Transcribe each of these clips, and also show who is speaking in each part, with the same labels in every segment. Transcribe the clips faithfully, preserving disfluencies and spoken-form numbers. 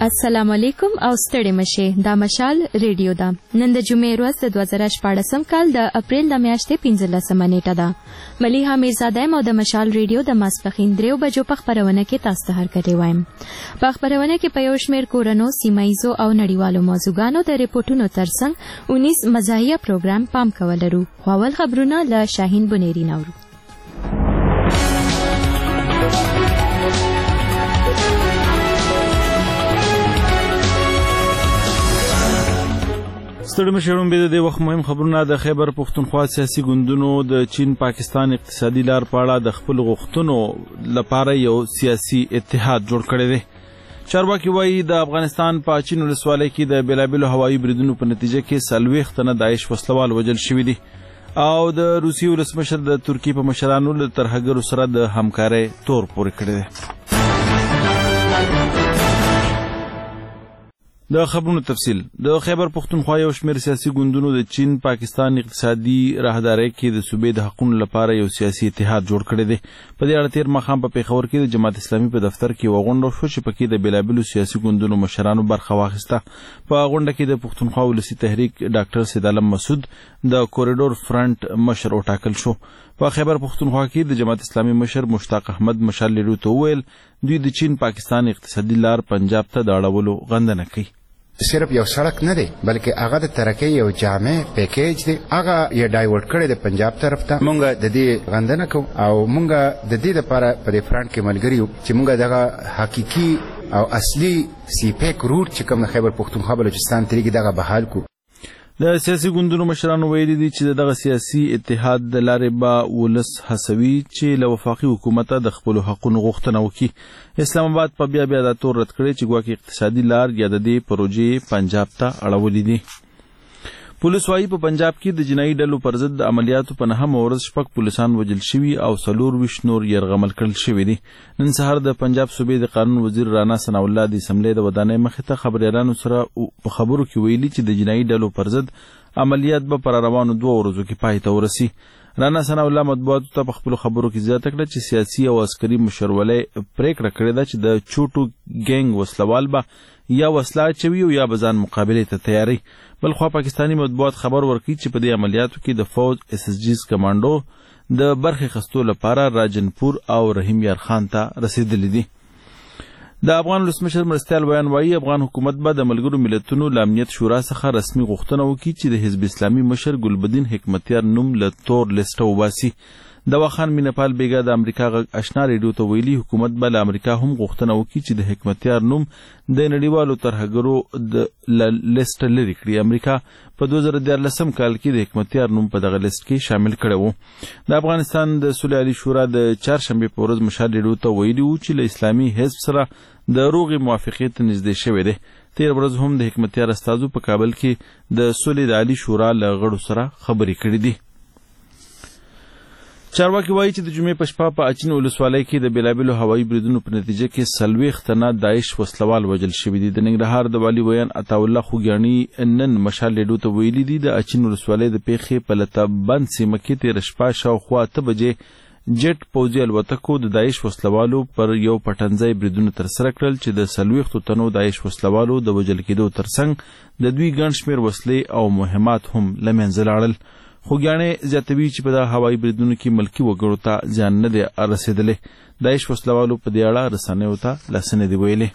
Speaker 1: السلام علیکم او ستړي مشه دا مشال ریډیو دا نن د جمعې ورځ د دوه زره شپاړسم کال د اپریل د میاشتې پنځلسمه نیټه ده. ملیحه میرزاده او د مشال ریډیو د ماسپخین دریو بجو په خبرونه کې تاسو ته هرکلی وایم. په خبرونه کې په یو شمېر کورنو سیمایزو او نړیوالو موضوعګانو د ریپورتونو ترڅنګ اونیس مزاحیه پروګرام پام کول لرو. خو اول خبرونه له شاهین بنيري نورو.
Speaker 2: ستړي مشرون به د وخت مهم خبرونه د خیبر پښتونخوا سیاسي ګوندونو د چین پاکستان اقتصادي لار په اړه د خپل غوښتنو لپاره یو سیاسي اتحاد جوړ کړی دی. چارواکي وایي د افغانستان په چین ولسوالۍ کې د بیلابیلو هوایي بریدونو په نتیجه کې څلوېښت تنه داعش وسلوال وژل شوي دي او د روسیې ولسمشر د ترکیې په مشرانو له ترهګرو سره د همکارۍ تور پورې کړی دی. د خبرونو تفصیل د خیبر پښتونخوا یو شمېر سیاسي ګوندونو د چین پاکستان اقتصادي راهدارۍ کې د صوبې د حقونو لپاره یو سیاسي اتحاد جوړ کړی دی. په دې اړه تېر ماښام په پیښور کې د جماعت اسلامي په دفتر کې یوه غونډه وشوه چې پکې د بیلابیلو سیاسي ګوندونو مشرانو برخه واخیسته. په غونډه کې د پښتونخوا ولسي تحریک ډاکټر سید عالم مسعود د کوریډور فرنټ مشر وټاکل شو. په خیبر پښتونخوا کې د جماعت اسلامي مشر مشتاق احمد مشال لیډو ته وویل دوی د چین پاکستان اقتصادي لار پنجاب ته د اړولو غندنه کوي.
Speaker 3: صرف یو سړک نه دی بلکې هغه د ترقۍ یو جامع پیکیج دی. هغه یې ډایورټ کړی دی پنجاب طرف ته. مونږ د دې غندنه کوو او مونږ د دې لپاره په دې فرنټ کې ملګري یو چې مونږ دغه حقیقي او اصلي سی پیک روټ چې کوم د خیبر پښتونخوا بلوچستان طریقې دغه بحال کو.
Speaker 2: د سیاسي ګوندونو مشرانو ویلي دي چې دغه سیاسي اتحاد د لارې به ولس هڅوي چې له وفاقي حکومته د خپلو حقونو غوښتنه وکړي. اسلام آباد په بیا بیا دا تور رد کړی چې ګواکې اقتصادي لار یا د دې پروژې پنجاب ته اړولې دي. پولیس وايي په پنجاب کې د جنایي ډلو پر ضد د عملیاتو په نهمه ورځ شپږ پولیسان وژل شوي او څلورویشت نور یرغمل کړل شوي دي. نن سهار د پنجاب صوبې د قانون وزیر رانا ثناء الله د اسمبلۍ د ودانۍ مخې ته خبریالانو سره په خبرو کې ویلي چې د جنایي ډلو پر ضد عملیات به پر روانو دوه ورځو کې پای ته ورسي. رانا ثناء الله مطبوعاتو ته په خپلو خبرو کې زیاته کړه چې سیاسي او عسکري مشرولۍ پریکړه کړې ده چې د چوټو ګینګ وسلوال به یا وسله اچوي او یا به ځان مقابلې ته تیاری. بلخوا پاکستاني مطبوعات خبر ورکوي چې په دې عملیاتو کې د فوج اس اس جیز کمانډو د برخې اخیستو لپاره راجنپور او رحیم یار خان ته رسیدلی دي. د افغان ولسمشر مرستیال بیان وایي افغان حکومت به د ملګرو ملتونو له امنیت شورا څخه رسمي غوښتنه وکړي چې د حزب اسلامي مشر ګلبدین حکمتیار نوم له تور لیسټه وباسي. دواخان مینپال بیګا د امریکا غږ اشنا ریډیو ته ویلي حکومت به له امریکا هم غوښتنه وکړي چې د حکمتیار نوم د نړیوالو ترهګرو د لیسټ لرې کړي. امریکا په دوه زره دیارلسم کال کې د حکمتیار نوم په دغه لیسټ کې شامل کړی و. د افغانستان د صلح عالي شورا د چهارشنبې په ورځ مشال ریډیو ته ویلي و چې له اسلامي حزب سره د روغې موافقې ته نږدې شوی دی. تېر ورځ هم د حکمتیار استازو په کابل کې د صلح د عالي شورا له غړو سره خبرې کړې دي. چارواکي وایي چې د جمعې په شپه په اچین ولسوالۍ کې د بیلابیلو هوایي بریدونو په نتیجه کې څلوېښت تنه داعش وسلوال وژل شوي دي. د ننګرهار د والي ویان عطاالله خوږیاڼي نن مشال لیډو ته ویلي دي د اچین ولسوالۍ د پیښې په لته بند سیمه کې تېره شپه شاوخوا اته بجې جټ پوځي الوتکو د داعش وسلوالو پر یو پټنځای بریدونه ترسره کړل چې د څلوېښتو تنو داعش وسلوالو د وژل کېدو ترڅنګ د دوی ګڼ شمېر وسلې او مهمات هم له منځه لاړل. خوږیاڼي زیاتوي چې په دغه هوایي بریدونو کې ملکي وګړو ته زیان نه دی رسېدلی. داعش وسلوالو په دې اړه رسنیو ته لاسه نه دي ویلي.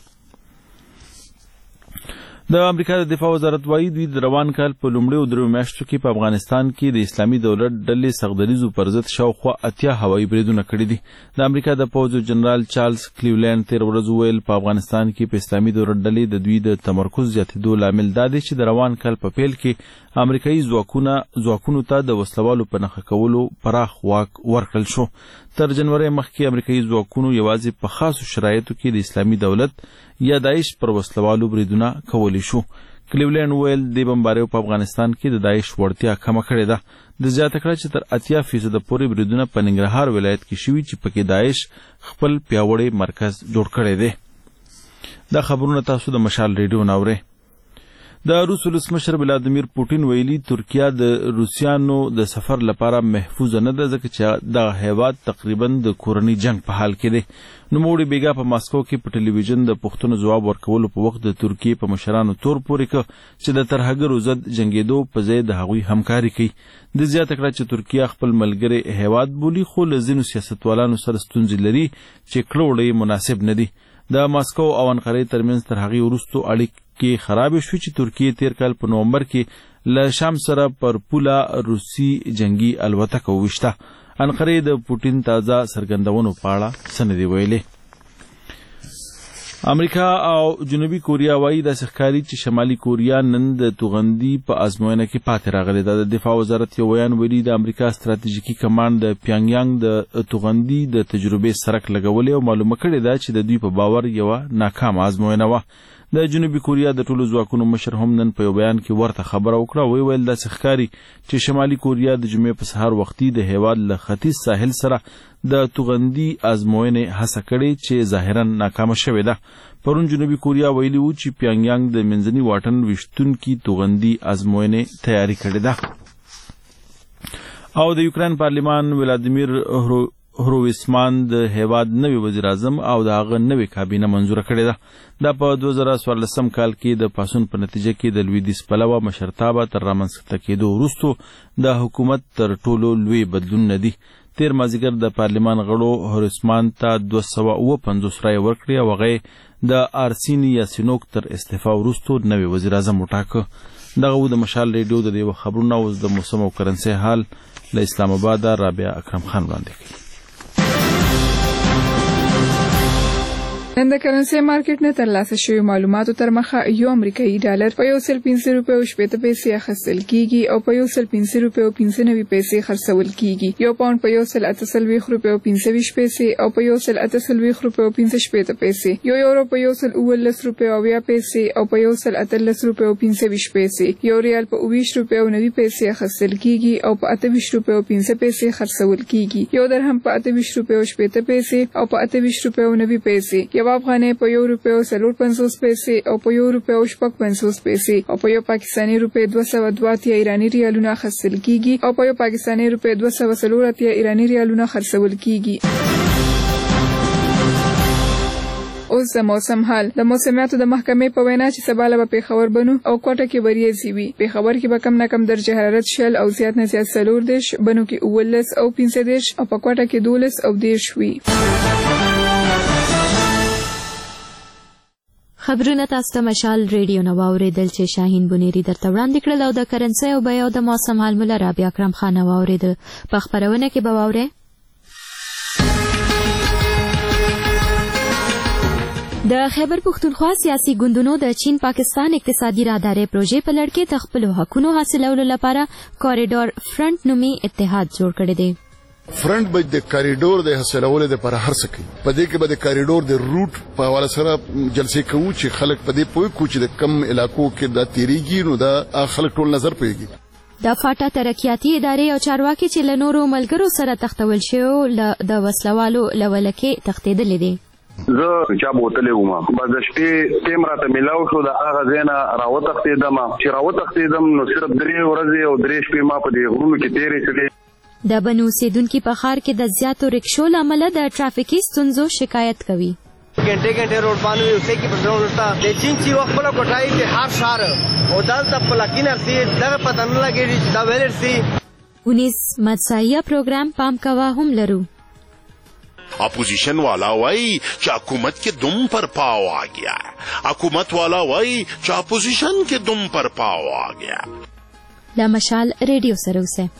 Speaker 2: د امریکا د دفاع وزارت وایي دوی د روان کال په لومړیو دریو میاشتو کې په افغانستان کې د اسلامي دولت ډلې سغدریزو پر ضد شاوخوا اتیا هوایي بریدونه کړي دي. د امریکا د پوځ جنرال چارلز کلیولینډ تېره ورځ وویل په افغانستان کې په اسلامي دولت ډلې د دوی د تمرکز زیاتېدو لامل دا دی چې د روان کال په پیل کې امریکایي ځواکونه ځواکونو ته د وسلوالو په نښه کولو پراخ واک ورکړل شو. تر جنورۍ مخکې امریکایي ځواکونو یوازې په خاصو شرایطو کې د اسلامي دولت یا داعش پر وسلوالو بریدونه کولی شو. کلیولینډ ویل دې بمباریو په افغانستان کې د داعش وړتیا کمه کړې ده. د زیاته کړه چې تر اتیا فیصده پورې بریدونه په ننګرهار ولایت کې شوي چې پکې داعش خپل پیاوړی مرکز جوړ کړی دی. دا خبرونه تاسو د مشال ریډیو نه اورئ. د روس ولسمشر ولادیمیر پوټین ویلي ترکیه د روسیانو د سفر لپاره محفوظ نه ده ځکه چې د هیواد تقریبا د کورنۍ جنگ په حال کې دی. نوموړي بیګا په ماسکو کې په ټلویزیون د پوښتنو ځواب ورکولو په وخت د ترکیه په مشرانو تور پورې کړ چې د ترهګرو ضد جنگېدو په ځای د هغوی همکاري کوي. د زیاته کړه چې ترکیه خپل ملګری هیواد بولي خو له ځینو سیاستوالانو سره ستونزې لري چې کړه وړه مناسب نه دي. د ماسکو او انقرې ترمنځ تر هغې وروستو اړیکې خرابې شوې چې ترکیه تیر کال په نومبر کې له شام سره پر پوله روسي جنگي الوتکه وویشته. انقرې د پوټین تازه څرګندونو په اړه څه نه دي ویلي. امریکا او جنوبي کوریا وایي داسې ښکاري چې شمالي کوریا نن د توغندي په ازموینه کې پاتې راغلې ده. د دفاع وزارت یو بیان ویلي د امریکا ستراتیژیکي کمانډ د پیانګیانګ د توغندي د تجربې سرک لګولې او معلومه کړې ده چې د دوی په باور یوه ناکامه ازموینه وه. د جنوبي کوریا د ټولو ځواکونو مشر هم نن په یو بیان کې ورته خبره وکړه او ویل داسې ښکاري چې شمالي کوریا د جمعې په سهار وختي د هیواد له ختیځ ساحل سره د توغندي ازموینې هڅه کړې چې ظاهرا ناکامه شوې ده. پرون جنوبي کوریا ویلي وو چې پیانګیانګ د منځني واټن ویشتونکي توغندي ازموینې تیاری کړې ده. او د یوکرين پارلمان ولادیمیر هرویسمان د هیواد نوی وزیر اعظم او د هغه نوی کابینه منظوره کړې ده. دا په دوه زره څوارلسم کال کې د پاسون په نتیجه کې د لویدیځ پلوه مشرتابه تر رامنځته کېدو وروسته د حکومت تر ټولو لوی بدلون نه دی. تیر مازیګر د پارلمان غړو هرویسمان ته دوه سوه اوه پنځوس رایې ورکړې او هغه د آرسینی یاسینوک تر استعفا وروسته نوی وزیر اعظم وټاکه. دغه د مشال ریډیو د یو خبرونه اوس د موسم او کرنسي حال له اسلام آباد رابعه اکرم خان وړاندې کوي.
Speaker 4: نن د کرنسي مارکیټ نه ترلاسه شوی معلوماتو تر مخه یو امریکایي ډالر په یو سل پنځه روپۍ او شپېته پیسې اخیستل کیږي او په یو سل پنځه روپۍ او پنځه نوي پیسې خرڅول کیږي. یو پاونډ په یو سل اته څلوېښت روپۍ او پنځه ویشت پیسې او په یو سل اته څلوېښت روپۍ او پنځه شپېته پیسې. یو یورو په یو سل اوولس روپۍ او اویا پیسې او په یو سل اتلس روپۍ او پنځه ویشت پیسې. یو ریال په اوویشت روپۍ او نوي پیسې اخیستل کیږي او په اته ویشت روپۍ او پنځه پیسې خرڅول کیږي. یو درهم په اته ویشت روپۍ او شپېته پیسې او په اته ویشت روپۍ او نوي پیسې. یو افغانۍ په یو روپۍ او څلور پنځوس پیسې او په یو روپۍ او شپږ پنځوس پیسې او په یو پاکستاني روپۍ دوه سوه دوه اتیا ایراني ریالونه اخیستل کیږي او په یو پاکستاني روپۍ دوه سوه څلور اتیا ایراني ریالونه خرڅول کیږي. اوس د موسم حال. د موسمیاتو د محکمې په وینا چې سبا له پېښور بنو او کوټه کې وریځې وي. پېښور کې به کم نه کم درجه حرارت شل او زیات نه زیات څلور دېرش، بنو کې اوولس او پنځه دېرش او په کوټه کې دولس او دېرش وي.
Speaker 1: خبرونه تاسو ته مشال ریډیو نو واوریدل چې شاهین بنيري درته وړاندې کړل او د کرنسي او بیو د موسم حال مولا رابعه اکرم خان واوریدل. په خبرونه کې به واورئ د خیبر پختونخوا سیاسي ګوندونو د چین پاکستان اقتصادي راهدارۍ پروژې په لړ کې د خپلو حقونو حاصلولو لپاره کوریډور فرنٹ نومي اتحاد جوړ کړی دی.
Speaker 5: فرنٹ به د کوریډور د حاصلولو لپاره هر څه کوي. په دې کې به د کوریډور د روټ په حواله سره جلسې کوو چې خلک په دې پوه کو چې د کم علاقو کې د تیریږي نو دا خلک ټول نظر پیږي.
Speaker 1: د فاټا ترقیاتي ادارې او چارواکي چې له نورو ملګرو سره تختول شوی د وسلوالو لولکې تختیدلې دي.
Speaker 6: زه چا بوتلې وم بس د شپې ټیم راته ملاو شو د هغه ځای نه راوتښتېدم. چې راوتښتېدم نو صرف درې ورځې او درې شپې ما په دې غرونو کې تېرې کړې.
Speaker 1: د بنو اوسېدونکي په ښار کې د زیاتو رکشو له امله د ټرافیکي ستونزو شکایت کوي.
Speaker 7: घंटे घंटे रोड باندې یو څه کې پر ځای ورته د چین چې وخت بل کوټای کې هر شهر او دلته په لکینر سي دغه پته نه لګېږي چې دا ویلر سي.
Speaker 1: انیس مدسایه پروګرام پام کوا هم لرو.
Speaker 8: اپوزیشن والا وائی چې حکومت کے دم پر پاؤ آ گیا. حکومت والا وائی چې اپوزیشن کے دم پر پاؤ آ گیا.
Speaker 1: لا مشال ریډیو سره اوسه.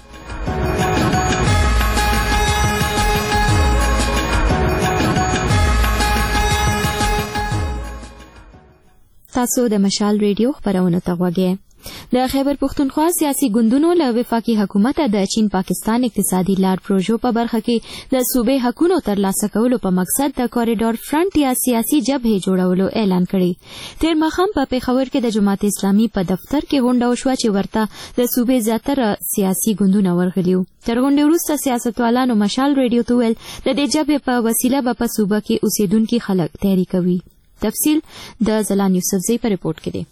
Speaker 1: تاسو د مشال ریډیو خبرونه ته غوږی. د خیبر پختونخوا سیاسي ګوندونو له وفاقي حکومت د چین پاکستان اقتصادي لار پروژو په برخه کې د صوبې حقونو ترلاسه کولو په مقصد د کوریډور فرنٹ یا سیاسي جبهې جوړولو اعلان کړی. تیر ماښام په پېښور کې د جماعت اسلامي په دفتر کې غونډه وشوه چې ورته د صوبې زیاتره سیاسي ګوندونه ورغلي وو. تر غونډې وروسته سیاستوالانو مشال ریډیو ته وویل د دې جبهې په وسیله به په صوبه کې اوسېدونکي خلک تیاری کوي. تفصیل د زلان یوسفزۍ په رپورټ کې دی.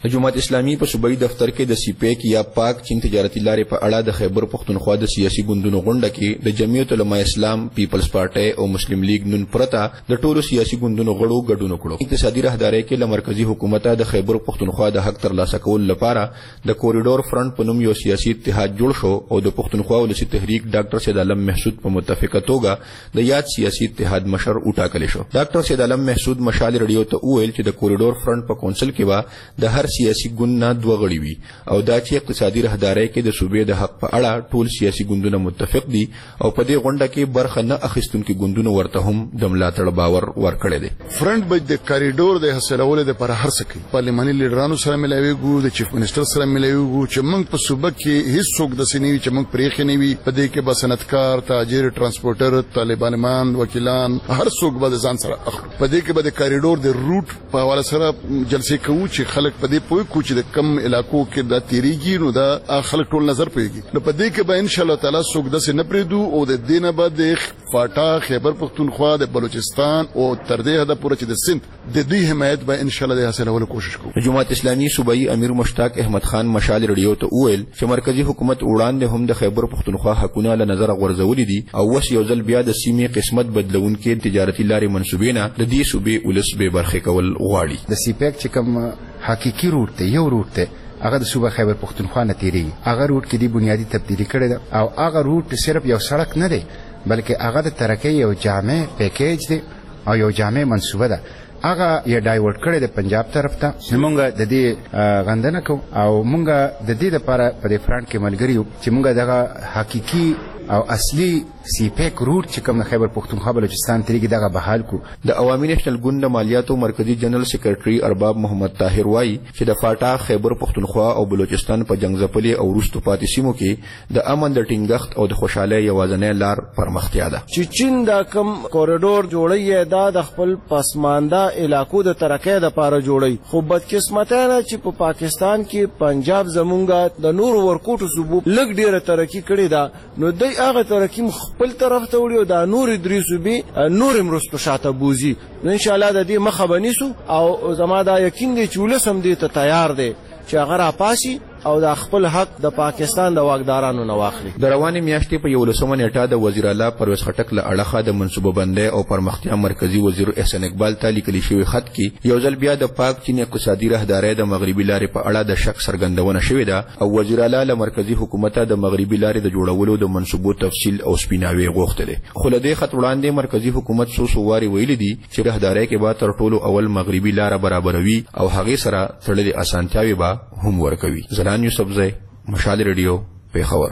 Speaker 9: جماعت اسلامي په صوبایي دفتر کې د سیپیک یا پاک چین تجارتي لارې په اړه د خیبر پختونخوا د سیاسي ګوندونو غونډه کې د جمعیت علماء اسلام، پیپلز پارټي او مسلم لیگ نن پرته د ټولو سیاسي ګوندونو غړو ګډون وکړو. اقتصادي راهدارۍ کې له مرکزی حکومت د خیبر پختونخوا د حق ترلاسه کول لپاره د کوریډور فرنٹ په نوم یو سیاسي اتحاد جوړ شو او د پختونخوا ولسی تحریک ډاکټر سید عالم محسود په متفقه توګه د یاد سیاسي اتحاد مشر وټاکل شو. ډاکټر سید عالم محسود مشال رادیو ته وویل چې د کوریډور فرنٹ په کونسل کې به د هر سیاسي ګوند نه دوه غړي وي او دا چې اقتصادي راهدارۍ کې د صوبې د حق په اړه ټول سیاسي ګوندونه متفق دي او په دې غونډه کې برخه نه اخیستونکي ګوندونه ورته هم د ملاتړ باور ورکړی دی.
Speaker 5: فرنٹ به د کاریډور د حاصلولو لپاره هر څه کوي. پارلماني لیډرانو سره ملایوي، د چیف منسٹر سره ملایوي چې موږ په صوبه کې هیڅ څوک د سینوي چې موږ پرېخې نه وي. په دې کې به صنعتکار، تاجر، ترانسپورټر، طالبان، وکیلان، هر څوک به ځان سره اخلي. په دې کې به د کاریډور د روټ په حواله سره جلسې کوو چې خلک په دې پوه کو چې د کم علاقو کې د تیریږي نو دا خلک ټول نظر پیږي. نو په دې کې به ان شاء الله تعالی څوک د سینې پریدو او د دینه بعد د فاټا، خیبر پختونخوا، د بلوچستان او تر دې حد پورې چې د سند د دې حمایت به ان شاء الله د حاصلولو کوشش کوو.
Speaker 9: جماعت اسلامي صوبایي امیر مشتاق احمد خان مشال رادیو ته وویل چې مرکزی حکومت وړاندې هم د خیبر پختونخوا حقونه له نظر غورځولې دي او وس یو ځل بیا د سیمې قسمت بدلونکې تجارتي لارې منسوبې نه د دې صوبې ولس به برخه کول غواړي.
Speaker 3: د سیپیک چې کوم حقيقي روټ ته یو روټ ته هغه د صوبه خیبر پختونخوا نه تیری، هغه روټ کې دی بنیادی تبدیلی کړی ده او هغه روټ صرف یو سړک نه دی بلکې هغه د ترقۍ یو جامع پیکیج دی او یو جامع منصوبه ده. هغه یې ډایورټ کړی د پنجاب طرف ته. موږ د دې غندنه کوو او موږ د دې لپاره په دې فرنٹ کې ملګری یو چې موږ دغه حقيقي او اصلي سیپیک روټ چې کوم خیبر پختونخوا بلوچستان تریږي دغه بحال کو.
Speaker 9: د عوامي نېشنل ګوند مالیاتو مرکزی جنرال سیکریټري ارباب محمد طاهر وایي چې د فاټا، خیبر پختونخوا او بلوچستان په جنگځپلې او وروستو پاتې سیمو کې د امن د ټینګښت او د خوشحالۍ یوازینۍ لار پرمختیا ده.
Speaker 7: چې چین دا کم کوریډور جوړی دا د خپل پسمانده علاقو د ترقۍ لپاره جوړی، خو بدقسمتانه چې په پا پاکستان کې پنجاب زمونږه د نور ورکوټو صوبو لږ ډیره ترقی کړې ده نو دوی هغه ترقی خپل طرف ته وړي او دا نور درې صوبې نور مرستو شاته بوزي. ان شاء الله د دې مخه بنیسو او زما دا یقین دی چې ولس هم دې ته تیار دی چې هغه راپاسي او د خپل حق د پاکستان د واکدارانو نه واخلي.
Speaker 9: د روانې میاشتې په یولسمه نیټه د وزیر اعلی پرویز خټک له اړخه د منصوبه بندۍ او پرمختیا مرکزی وزیر احسان اقبال ته لیکل شوی خط کې یو ځل بیا د پاک چین اقتصادي راهدارۍ د مغربي لارې په اړه د شک څرګندونه شوې ده او وزیر اعلی له مرکزی حکومت د مغربي لارې د جوړولو د منصوبو تفصیل او سپیناوی غوښتل. خو له دې خط وړاندې مرکزی حکومت څو څو واري ویلي دي چې راهدارۍ کې به تر ټولو اول مغربي لار برابروي او هغې سره تړلې اسانتیاوې به هم ورکوي. زلان یوسفزی، مشال رادیو، پیښور.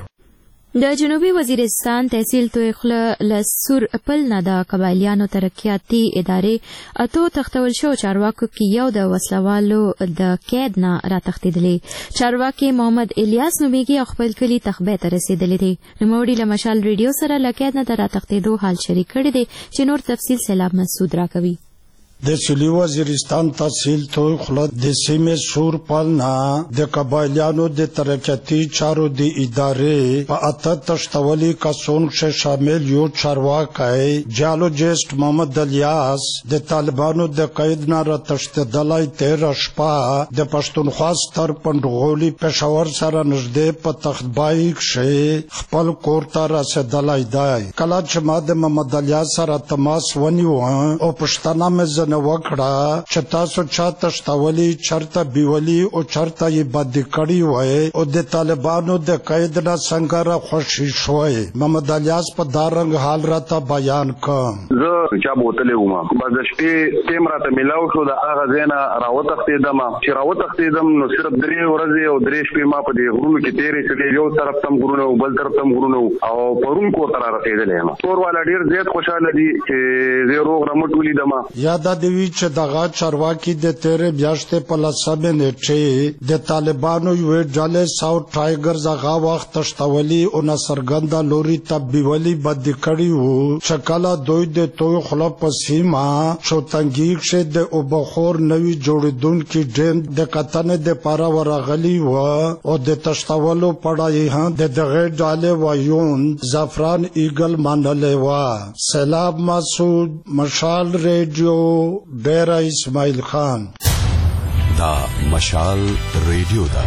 Speaker 1: د جنوبي وزیرستان تحصیل تویخله لسور پل نه د قبایلیانو ترقیاتي ادارې اتو تختول شو چارواکو کې یو د وسلوالو د قید نه راتښتېدلې. چارواکي محمد الیاس نومیږي خپل کلي تخبې ته رسېدلی دی. نوموړي له مشال ریډیو سره له قید نه د راتښتېدو حال شریک کړی دی چې نور تفصیل سیلاب مسعود راکوي.
Speaker 10: د سویلي وزیرستان تحصیل تویخله د سیمې سور پل نه د قبایلیانو د ترقیاتي چارو د ادارې په اته تښتولي کسونو کې شامل یو چارواکی جیولوجیسټ محمد الیاس د طالبانو د قید نه راتښتېدلی تېره شپه د پښتونخوا ستر پنډغولي پېښور سره نږدې په تختبای کښې خپل کور ته رسېدلی دی. کله چې ما د محمد الیاس سره تماس ونیو او پوښتنه مې نه وکړه چې تاسو چا تښتولي، چرته بیولي او چرته یې بندي کړي وای او د طالبانو د قید نه څنګه راخوشي شوی. محمد الیاس په دا رنګ حال راته بیان کړ.
Speaker 6: زه چا بوتلې وم بس د شپې ټیم راته میلاو شو د هغه ځای نه راوتښتېدم. چې راوتښتېدم نو صرف درې ورځې او درې شپې ما په دې غرونو کې تېرې کړې. یو طرف ته غرونه او بل طرف ته غرونه او پرون کور ته رارسېدلی یم. کور والا ډېر زیات خوشحاله دي چې زه روغ رمټ ولیدم.
Speaker 10: یاده دې وي چې دغه چارواکي د تېرې میاشتې په لسمې نیټې د طالبانو یوې ډلې ساوت ټایګرز هغه وخت تښتولي او ناڅرګنده لوري ته بیولي بندي کړي وو چې کله دوی د تویخله په سیمه چوتنګي کښې د اوبخور نوي جوړېدونکي ډیم د کتنې دپاره ورغلي وه او د تښتولو پړه یې هم د دغې ډلې ویوند زعفران ایګل منلې وه. سیلاب مسعود، مشال ریډیو، ډیره اسماعیل خان.
Speaker 11: دا مشال ریډیو دا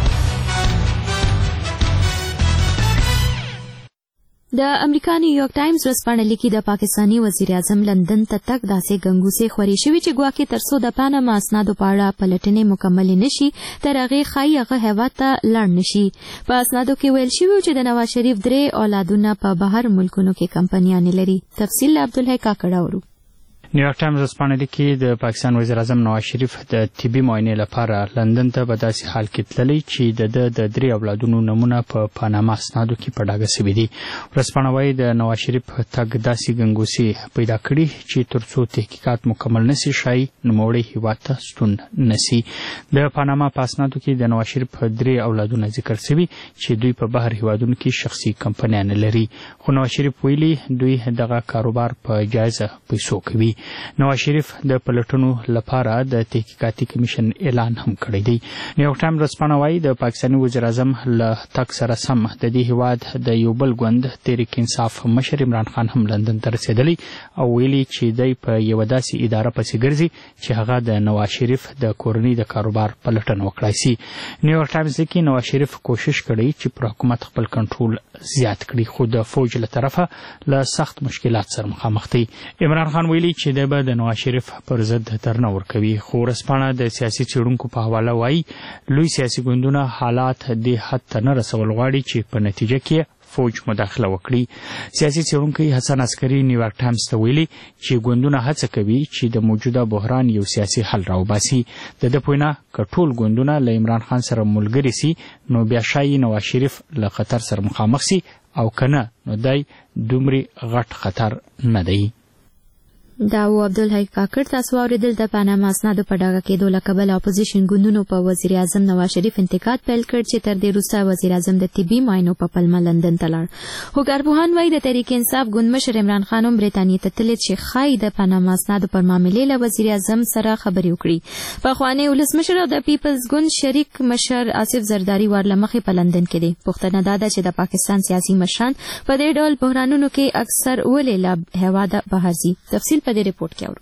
Speaker 1: د امریکا نیویارک ټایمز ورځپاڼه لیکي د پاکستاني وزیر اعظم لندن ته تک داسې ګنګوسې خورې شوې چې ګواکې تر څو د پاناما اسنادو په اړه پلټنې مکملې نشي تر هغې ښایي هغه هېواد ته لاړ نشي. په اسنادو کې ویل شوي چې د نواز شریف درې اولادونه په بهر ملکونو کې کمپنیانې لري. تفصیل له عبدالحی کاکړ اورو.
Speaker 12: نیویارک ټایمز ورځپاڼه لیکي د پاکستان وزیر اعظم نواز شریف د طبي معاینې لپاره لندن ته په داسې حال کې تللی چې د د د درې اولادونو نمونه په پاناما اسنادو کې په ډاګه سوي دي. ورځپاڼه وایي د نواز شریف تګ داسې ګنګوسې پیدا کړي چې تر څو تحقیقات مکمل نسي شایي نوموړی هېواد ته ستون نسي. د پاناما په اسنادو کې د نواز شریف درې اولادونه ذکر سوي چې دوی په بهر هېوادونو کې شخصي کمپنیان لري، خو نواز شریف ویلي دوی دغه کاروبار په جایزه پیسو کوي. نواز شریف د پلټنو لپاره د تحقیقاتي کمیشن اعلان هم کړی دی. نیویارک ټایمز ورځپاڼه وایي د پاکستاني وزیر اعظم له تګ سره سم د دې هېواد د یو بل ګوند تحریک انصاف مشر عمران خان هم لندن ته رسېدلی او ویلي چې دی په یوه داسې اداره پسې ګرځي چې هغه د نواز شریف د کورنۍ د کاروبار پلټنه وکړای سي. نیویارک ټایمز لیکي نواز شریف کوشش کړی چې پر حکومت خپل کنټرول زیات کړي، خو د فوج له طرفه له سخت مشکلات سره مخامخ دی. عمران خان ویلي چې دی به د نواز شریف پر ضد درنه ورکوي، خو ورځپاڼه د سیاسي څېړونکو په حواله وایي لوی سیاسي ګوندونه حالات دې حد ته نه رسول غواړي چې په نتیجه کې فوج مداخله وکړي. سیاسي څېړونکی حسن عسکري نیویارک ټایمز ته ویلي چې ګوندونه هڅه کوي چې د موجوده بحران یو سیاسي حل راوباسي. د ده په وینا که ټول ګوندونه له عمران خان سره ملګري سي نو بیا ښایي نواز شریف له خطر سره مخامخ سي، او که نه نو دی دومره غټ خطر نه دی.
Speaker 1: دا و عبدالحی کاکړ. تاسو واورېدل د پاناما اسنادو په ډاګه کېدو له کبله اپوزیشن ګوندونو په وزیر اعظم نواز شریف انتقاد پیل کړ چې تر دې وروسته وزیر اعظم د طبي معاینو په پلمه لندن ته لاړ. خو کارپوهان وایي د تحریک انصاف ګوند مشر عمران خان هم برېټانیې ته تللی چې ښایي د پاناما اسنادو پر معاملې له وزیر اعظم سره خبرې وکړي. پخوانی ولسمشر او د پیپلز ګوند شریک مشر آصف زرداري وار له مخې په لندن کې دی. پوښتنه دا ده چې د پاکستان سیاسي مشران په دې ډول بحرانونو کې اکثر ولې له هېواده بهر ځي. تفصیل په دې رپورټ کې اورو.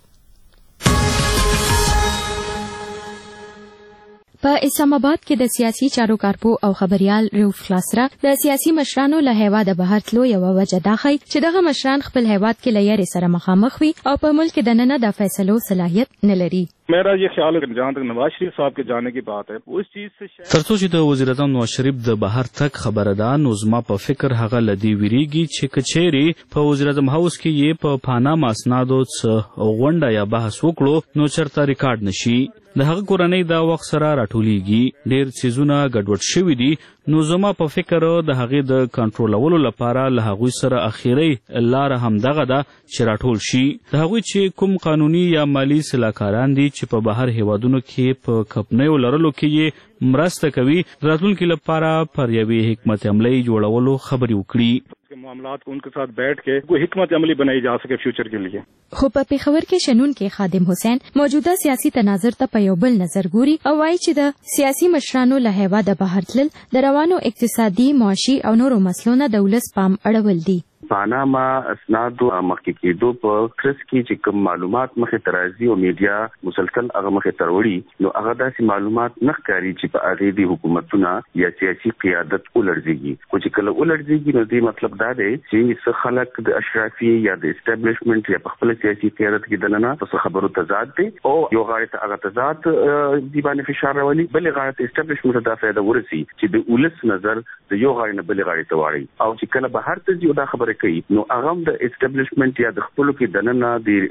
Speaker 1: په اسلام آباد کې د سیاسي چارو کارپو او خبريال روف کلاسرا د سیاسي مشرانو له هېواده بهر تلو یوه وجه دا ښیي چې دغه مشران خپل هېواد کې له یارې سره مخامخ وي او په ملک دننه د فیصلو صلاحیت نه لري.
Speaker 13: میرا یہ خیال ہے جہاں تک نواز شریف صاحب کے جانے کی بات ہے اس چیز سے
Speaker 2: ترڅو چې د وزیر اعظم نواز شریف د بهر تک خبره ده نو زما په فکر هغه لدی ویریږي چې کچېری په وزیر اعظم هاوس کې یې په پاناما اسنادو څخه غونډه یا بحث وکړو نو چرته ریکارډ نشي. د هغه کورنۍ دا وخت سره راټولیږي، ډېر څیزونه ګډوډ شوي دي، نو زما په فکر د هغې د کنټرولولو لپاره له هغوی سره اخیری لاره همدغه ده چې راټول شي. د هغوی چې کوم قانوني یا مالي سلاکاران دي چې په بهر هېوادونو کې په کمپنیو لرلو کې یې مرسته کوي، د راتلونکي لپاره پر یوې حکمت عملۍ جوړولو خبرې وکړي.
Speaker 13: معاملات کو ان کے ساتھ بیٹھ کے کوئی حکمت عملی بنائی جا سکے فیوچر کے لیے.
Speaker 1: خو په پیښور کې شنون کې خادم حسین موجوده سیاسي تناظر ته په یو بل نظر ګوري او وایي چې د سیاسي مشرانو له هېواده بهر تلل د روانو اقتصادي، معاشي او نورو مسلو نه د ولس پام اړول دي.
Speaker 6: پاناما اسنادو مخکې کېدو په کرس کې چې کوم معلومات مخې ته راځي او میډیا مسلسل هغه مخې ته وړي نو هغه داسې معلومات نه ښکاري چې په هغې د حکومتونه یا سیاسي قیادت ولړزېږي. خو چې کله ولړزېږي نو دې مطلب دا دی چې څه خلک د اشرافي یا د اسټابلیشمنټ یا په خپله سیاسي قیادت کې دننه په څه خبرو تضاد دی او یو غاړې ته هغه تضاد دې باندې فشار راولي، بلې غاړې ته اسټابلیشمنټ ته دا فایده ورسي چې د ولس نظر د یو غاړې نه بلې غاړې ته واړوي او چې کله بهر ته ځي او دا خبره کوي نو هغه د اسټابلیشمنټ یا د خپلو کې دننه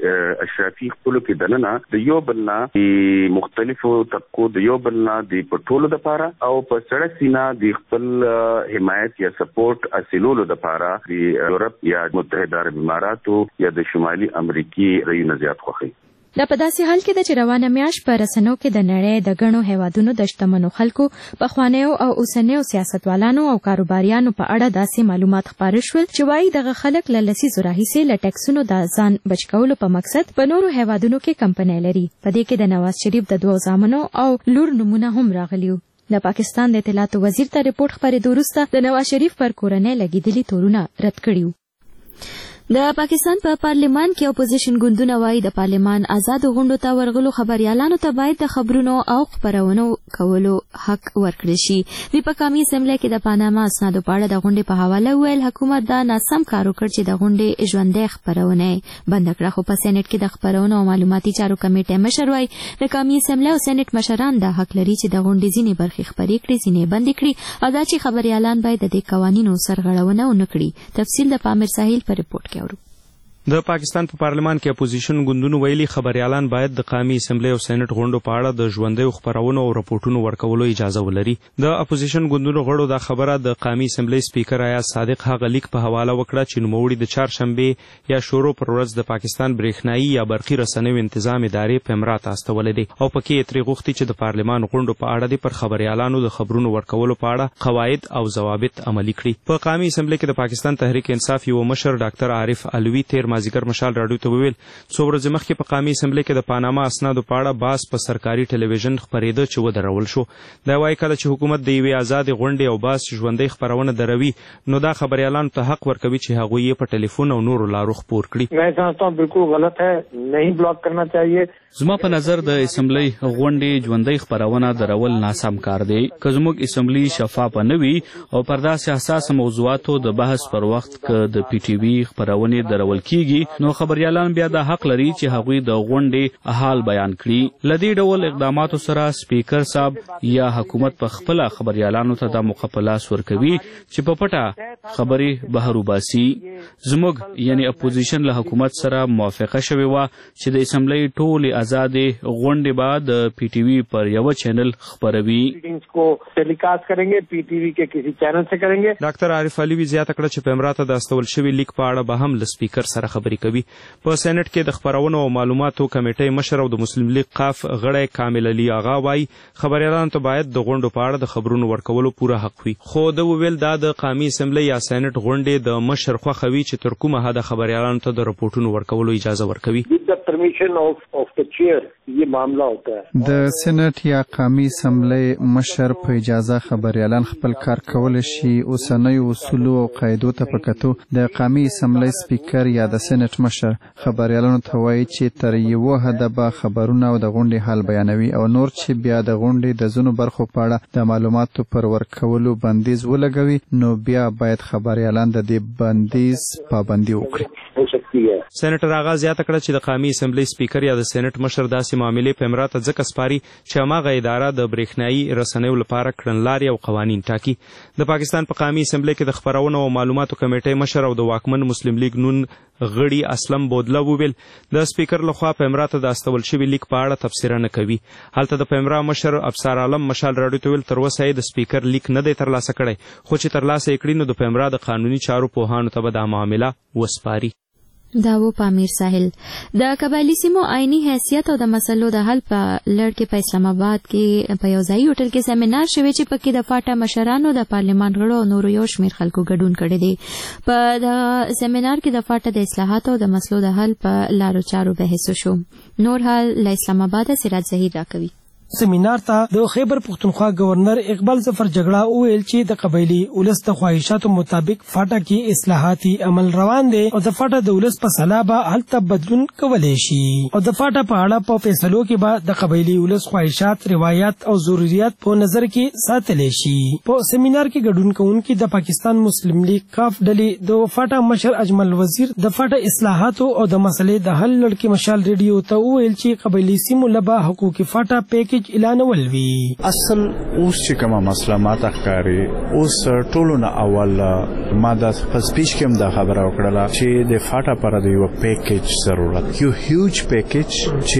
Speaker 6: د اشرافي خپلو کې دننه د یو بل نه د مختلفو طبقو د یو بل نه د پټولو دپاره او په سړه سینه د خپل حمایت یا سپورټ حاصلولو دپاره د یورپ یا متحده عرب اماراتو یا د شمالي امریکې رایونه زیات خوښوي.
Speaker 1: دا په داسې حال کې ده چې روانه میاشت په رسنیو کې د نړۍ د ګڼو هېوادونو د شتمنو خلکو، پخوانیو او اوسنیو سیاستوالانو او کاروباریانو په اړه داسې معلومات خپاره شول چې وایي دغه خلک له لسیزو راهیسې له ټیکسونو د ځان بچ کولو په مقصد په نورو هېوادونو کې کمپنۍ لري. په دې کې د نواز شریف د دوو زامنو او لور نومونه هم راغلي وو. د پاکستان د اطلاعاتو وزیر ته رپورټ خپرېدو وروسته د نواز شریف پر کورنۍ لګېدلي تورونه رد کړي وو. د پاکستان په پا پارلمان کې اپوزیشن ګوندونه وایي د پارلمان آزاد غونډو ته ورغلو خبريالانو ته باید د خبرونو او خبرونو کولو حق ورکړي شي. د پاکستاني اسمبلی کې د پاناما اسنادو په اړه د غونډې په حواله ویل حکومت دا ناسم کار وکړ چې د غونډې ژوندۍ خبرونه بند کړه، خو په سېنات کې د خبرونو او معلوماتي چارو کمیټې مشر وایي د قومي اسمبلی او سېنات مشران د حق لري چې د غونډې ځینې برخې خبرې کړي، ځینې بند کړي او دا چې خبريالان باید د دې قوانینو سرغړونه ونه کړي. تفصیل د پامیر ساحل په ریپورت کې اورو.
Speaker 14: د پاکستان په پارلمان کې اپوزیشن ګوندونو ویلي خبريالان باید د قومي اسمبلی او سېنات غونډو په اړه د ژوندۍ خبرونو او راپورټونو ورکولو اجازه ولري. د اپوزیشن ګوندونو غړو دا خبره د قومي اسمبلی سپیکر ایاز صادق هغه لیک په حواله وکړه چې نوموړي د چهارشنبه یا شورو پر ورځ د پاکستان برېښنایي یا برقي رسنیو تنظیم ادارې پیمرا ته استولې دي او پکې ترې غوښتي چې د پارلمان غونډو په اړه د پر خبريالانو د خبرونو ورکولو په اړه قواعد او ضوابط عملي کړي. په قومي اسمبلی کې د پاکستان تحریک انصاف یو مشر ډاکټر عارف علوي تیر مازیګر مشال راډیو ته وویل څو ورځې مخکې په قومي اسمبلی کې د پاناما اسنادو په اړه بحث په سرکاري ټلویزیون خپرېده چې ودرول شو. دا وایي کله چې حکومت د یوې آزادې غونډې او بحث ژوندۍ خپرونه دروي نو دا خبريالانو ته حق ورکوي چې هغوی یې په ټلیفون او نورو لارو خپور کړي.
Speaker 15: मैं समझता हूं बिल्कुल गलत है, नहीं ब्लॉक करना चाहिए.
Speaker 16: زما په نظر د اسمبلی غونډې ژوندۍ خبرونه درول ناسم کار دی. که زموږ اسمبلی شفافه نه وي او پر داسې حساس موضوعاتو د بحث پر وخت که د پی ټي وي خبرونې درول کیږي نو خبريالان بیا د حق لري چې هغوی د غونډې حال بیان کړي. له دې ډول اقداماتو سره سپیکر صاحب یا حکومت په خپله خبريالانو ته د موقع په لاس ورکوي چې په پټه خبرې بهر وباسي. زموږ یعنی اپوزیشن له حکومت سره موافقه شوې وه چې د اسمبلی ټولې آزادې غونډې به د پی ټي وي پر یو چینل خبروي.
Speaker 14: ډاکټر عارف علوي زیاته کړه چې پیمرا ته د استول شوي لیک په اړه به هم له سپیکر سره خبرې کوي. په سېنات کې د خبرونو او معلوماتو کمیټې مشر او د مسلم لیگ قاف غړی کامل علي آغا وایي خبريالانو ته باید د غونډو په اړه د خبرونو ورکولو پوره حق وي. خو د وویل دا د قومي اسمبلی یا سېنات غونډې د مشر خوښه وي چې تر کومه حده خبريالانو ته د راپورټونو ورکولو اجازه ورکوي.
Speaker 17: یہ معاملہ ہوتا ہے د سېنات یا قومي اسمبلی مشر په اجازه خبريالان خپل کار کول شي. اوسنۍ اصول او قاعدو ته پکتو د قومي اسمبلی سپیکر یا د سېنات مشر خبريالانو ته وایي چې تر یو حد به خبرونه او د غونډې حال بیانوي او نور چې بیا د غونډې د ځینو برخو په اړه د معلوماتو پر ورکولو بندیز ولګوي نو بیا باید خبريالان د دې بندیز پابندي وکړي.
Speaker 14: سېنیټر آغا زیاته کړه چې د قومي اسمبلی سپیکر یا د سېنات مشر داسې معاملې پیمرا ته ځکه سپاري چې هماغه اداره د برېښنایي رسنیو لپاره کړنلارې او قوانین ټاکي. د پاکستان په قومي اسمبلی کې د خبرونو او معلوماتو کمیټې مشر او د واکمن مسلم لیگ نون غړي اسلم بودله وویل د سپیکر لخوا پیمرا ته د استول شوي لیک په اړه تبصره نه کوي. هلته د پیمرا مشر ابصار عالم مشال راډیو ته ویل تر اوسه یې د سپیکر لیک نه دی ترلاسه کړی، خو چې ترلاسه یې کړي نو د پیمرا د قانوني چارو پوهانو ته به دا معامله وسپاري.
Speaker 1: دا و پامیر ساحل. د قبایلی سیمو آئینی حیثیت او د مسلو د حل په لړ کې په اسلام آباد کې په یو ځایي هوټل کې سیمینار شوی چې پکې د فاټا مشرانو د پارلمان غړو او نورو یو شمېر خلکو ګډون کړی دی. په د سیمینار کې د فاټا د اصلاحاتو او د مسلو د حل په لارو چارو بحث وشو. نور حال له اسلام آباد سراج ظهیر راکوي.
Speaker 18: سیمینار ته د خیبر پختونخوا گورنر اقبال ظفر جګړه وویل چې د قبایلی ولس د خواهشاتو مطابق فاټا کې اصلاحاتي عمل روان دی او د فاټا د ولس په سلا به هلته بدلون کولی شي او د فاټا په اړه په فیصلو کې به د قبایلی ولس خواهشات، روایات او ضرورت په نظر کې ساتلی شي. په سیمینار کې ګډون کوونکي د پاکستان مسلم لیگ کاف ډلې د فاټا مشر اجمل وزیر د فاټا اصلاحاتو او د مسلې د حل لړ کې مشال ریډیو ته وویل چې قبایلی سیمو لبا حقوق فاټا پیکج اعلانول وی.
Speaker 19: اصل اوس چې کومه مسله ماته ښکاري اوس ټولو نه اول ما د په سپیچ کې هم دا خبره وکړله چې د فاټا پر د یو پیکج ضرورت، یو هیوج پیکج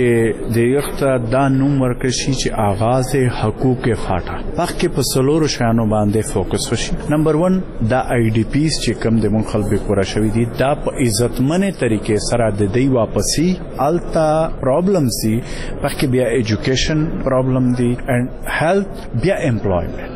Speaker 19: چې د یخته دا نوم ورکړي شي چې آغاز حقوق فاټا پخې په څلورو شیانو باندې فوکس وشي. نمبر ون دا آی ډی پیز چې کوم د مونږ خلکو پوره شوي دي دا په عزتمنې طریقې سره د دوی واپسي الته پرابلمز دي پخې بیا ایجوکیشن پرابلم دی and health بیا employment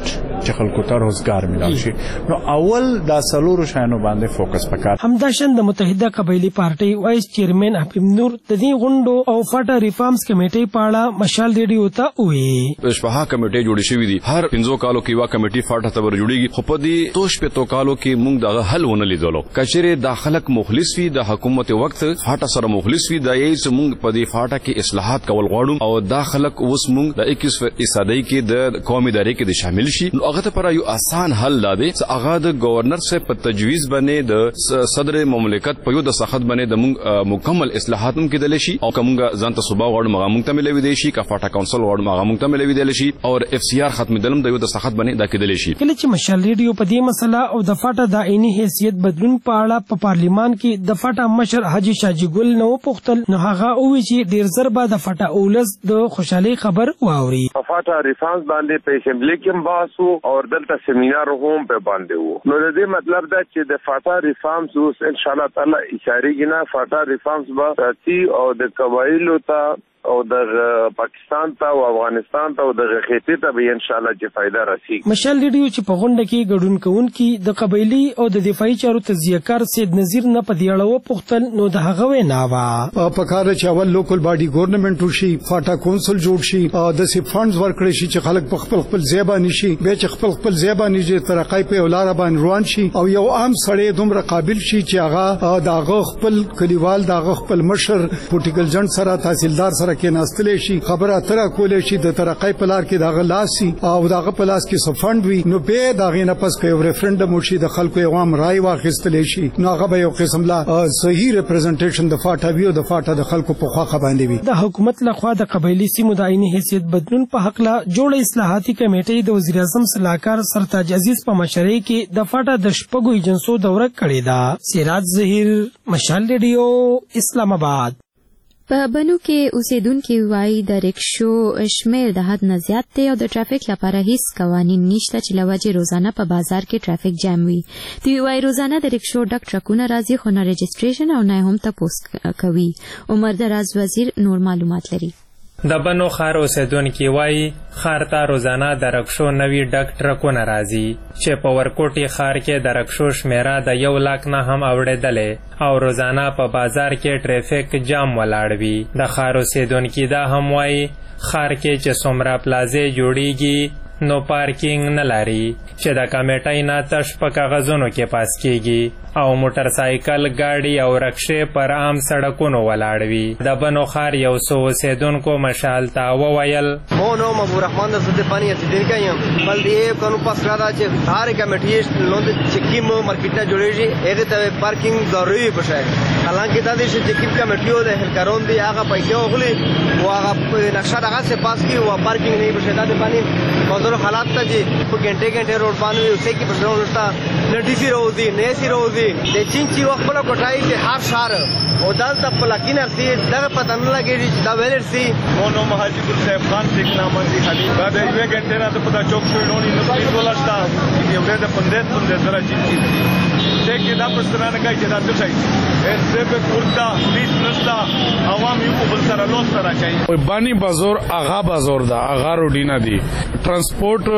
Speaker 19: چې خلکو ته روزګار ملو شي. نو اول دا سلورو شانو باندې فوکس وکړ.
Speaker 18: همداشان د متحده قبایلی پارټي وایس چیرمن حبیب نور د دې غونډو او فاټا ریفارمز کمیټې په اړه مشال ریډیو ته وی.
Speaker 20: شپه کمیټې جوړې شوې دي. هر پنځو کالو کې وا کمیټې فاټا ته ور جوړیږي. خو په دې توش په تو کالو کې موږ دغه حل ونه لیدلو. کچره د خلک مخلص وي د حکومت وخت فاټا سره مخلص وي د یې چې موږ په دې فاټا کې اصلاحات کول غواړو او دا خلک اوس موږ د اکیس فیصدي کې د قومي ادارې کې د شامل شي. نو هغه ته پر یو آسان حل لاده چې هغه د گورنر سے په تجویز باندې د صدر مملکت په یو د سخت باندې د موږ مکمل اصلاحات هم کېدل شي او کومه ځان ته صوبا غواړو مغه موږ ته ملوي دي شي کا فاټا کونسل غواړو مغه موږ ته ملوي دي شي او اف سی آر ختم دلم د یو د سخت باندې دا کېدل شي.
Speaker 18: کله چې مشال ریډیو په دې مسله او د فاټا د عیني حیثیت بدلون په اړه په پارلیمان کې د فاټا مشر حاجی شاجی ګل نو پختل نو هغه وی چې ډیر زر بعد د فاټا اولس د خوشحالي خبر واوري.
Speaker 21: فاټا ریفارمز باندې په اسمبلی کې باسو او دلته سیمینار هم په باندې وو. نو د دې مطلب دا چې د فاټا ریفارمز اوس ان شاء الله تعالی اشاره کینا فاټا ریفارمز به ساتي او د قبایلو ته او د پاکستان ته او افغانستان ته او د خېټې ته به ان شاء الله چې فائدہ راسي.
Speaker 18: مشال ریډیو چې په غونډه کې ګډون کوونکي د قبایلی او د دفاعي چارو تجزیه‌کار سید نذیر نه په دې اړه وپوښتل نو د هغه وینا وا
Speaker 10: په کار چې اول لوکل باډي ګورنمنت وشي فاټا کونسل جوړ شي او د سی فندز ورکړي شي چې خلک په خپل خپل ځای نشي به چې خپل خپل ځای باندې ترقای په ولاره باندې روان شي او یو عام سړی دومره قابل شي چې هغه دغه خپل کلیوال دغه خپل مشر پولیټیکل جنټ سره تحصیلدار سره کې ناستلې شي خبره اتره کولې شي د ترقای په لار کې دغه لاسي او دغه په لاس کې سفند وي نو به دغه نه پس کې ریفرندم وشي د خلکو عوام رائے واخیستلې شي نو هغه به یو قسم لا صحیح ریپرزنټیشن د فاټا ویو د فاټا د خلکو په خوا باندې وي.
Speaker 18: د حکومت لخوا د قبایلی سیمو د عیني حیثیت بدلون په حق لا جوړ اصلاحاتي کمیټې د وزیر اعظم صلاحکار سرتاج عزیز په مشرۍ کې د فاټا د شپږو ایجنسو دوره کړې ده. سراج ظهیر مشال ریډیو اسلام آباد.
Speaker 1: په بنو کې اوسیدونکو وایي د ریکشو شمیر د حد نه زیات دی او د ټرافیک لپاره هیڅ قوانین نشته چې لوجه روزانه په بازار کې ټرافیک جام وي. دوی وایي روزانه د ریکشو ډک ټرکونه راځي خو نه رجسټریشن او نه هم تپوس کوي. عمر دراز وزیر نور معلومات لري.
Speaker 22: د بنو ښار اوسیدونکي وایي ښار ته روزانه د رکشو نوي ډک ټرکونه راځي چې په ورکوټي ښار کې د رکشو شمیره د یو لاک نه هم اوړېدلې او روزانه په بازار کې ټریفیک جام ولاړ وي. د ښار اوسیدونکي دا هم وایي ښار کې چې څومره پلازې جوړیږي نو پارکینګ نه لري چې د کمیټۍ نه تش په کاغذونو کې پاس کیږي او موټر سایکل گاډي او رکشې پر عام سړکونو ولاړ وي. د بنو ښار یو څو اوسیدونکو مشال ته وویل
Speaker 23: مو نوم ابو رحمان د صدې پانی اوسیدونکی یم. بل دې قانون پاس کړی دا چې هر کمیټې نو د چکیم مارکیټ نه جوړیږي هغه ته پارکینګ ضروري بشي. حالانکه دا د چکیم کمیټیو د هلکارون دی هغه پیسې وغلي او هغه نقشه دغه سے پاس کی او پارکینګ نه بشي. دا د باندې موضوع حالات ته چې په ګنټه ګنټه روډ باندې اوسې کې پرځول نشته نه ډي سي روزي نه سي روزي د چینچي وخت په کوټای کې هر شهر او دلته په لکینر سي دغه پته نه لګیږي چې دا ویلر سي. مو نو مهاجي ګل صاحب خان څخه نامه دي خالي دا د یو ګنټه نه په دا چوک شوی نو نه په ولاشتا یو ډېر پندې پندې سره چینچي دغه دا پرسترانه کوي چې دا څه شي سبب ورته هیڅ نشته عوام یو بل سره لوس سره کوي.
Speaker 24: بانی بازار اغا بازار دا اغا روډینا دي ترانسپورت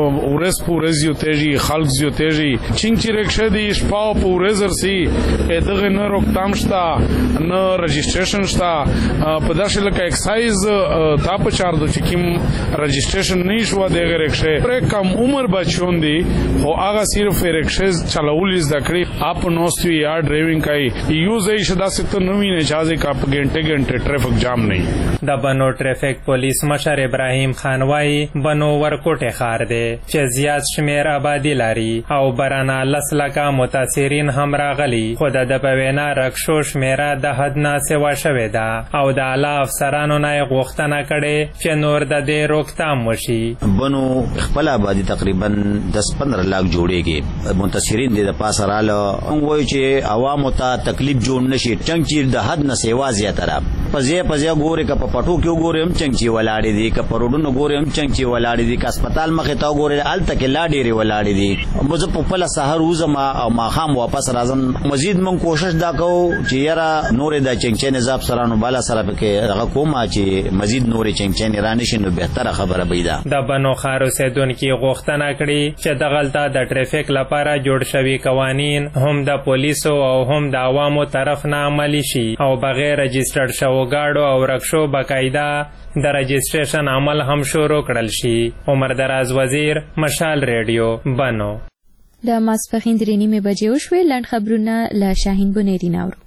Speaker 24: ورس پورز یو تیجی خلق یو تیجی چینچی رکشه دی شپاو پورزر سی دغه نه روکتام شتا نه رجسټریشن شتا په داسې لکه اکسایز تا په چار دو چې کوم رجسټریشن نه شو دغه رکشه پر کم عمر بچون دي او هغه صرف رکشه چلول زده کړی اپ نوستوي یا ډرایوینګ کوي یوز یې شدا ست نوې نه اجازه کا په ګنټه ګنټه ټریفیک جام نه.
Speaker 22: د بنو ټریفیک پولیس مشر ابراهیم خان وایي بنو ورکوټه ښار دی چې زیات شمیر آبادی لري او برانه لس لکه متاثرین هم راغلي خو د په وینا رکشو شمیره د حد نه سوا شوې ده او د اعلی افسرانو نه غوښتنه کړې چې نور د دې روکتام وشي.
Speaker 25: بنو خپل آبادی تقریبا دس پندرہ لاکھ جوړیږي متاثرین دي د پاسه رااله وایي چې عوامو ته تکلیف جوړ نشي څنګه چې د حد نه سوا زیاتره پزې پزې ګوري ک په پټو کې ګوري هم چنګ ولاړې دي ک پروډونو ګوري هم چنګ ولاړې دي ک هسپتال مخه تا ګوري الته کې لا ډېری ولاړې دي مزه په خپل سحر وزما او ماخام واپس راځم مزید مون کوشش دا کو چې یاره نورې د چنګ نظام سره نو بالا سره کې هغه کومه چې مزید نورې چنګ رانه شي نو بهتره خبره بيده.
Speaker 22: د بنو خار اوسیدونکو غوښتنه کړې چې دغلته د ټریفیک لپاره جوړ شوي قوانین هم د پولیسو او هم د عوامو طرف نه عملی شي او بغیر رجسټرډ شوو گاډو او رکشو باقاعده د رجسټریشن عمل هم شروع کړل شي. عمر دراز وزیر، مشال ریډیو، بنو.
Speaker 1: د ماسپښین درې نیمې بجې وشوې. لنډ خبرونه له شاهین بنيري ناورو.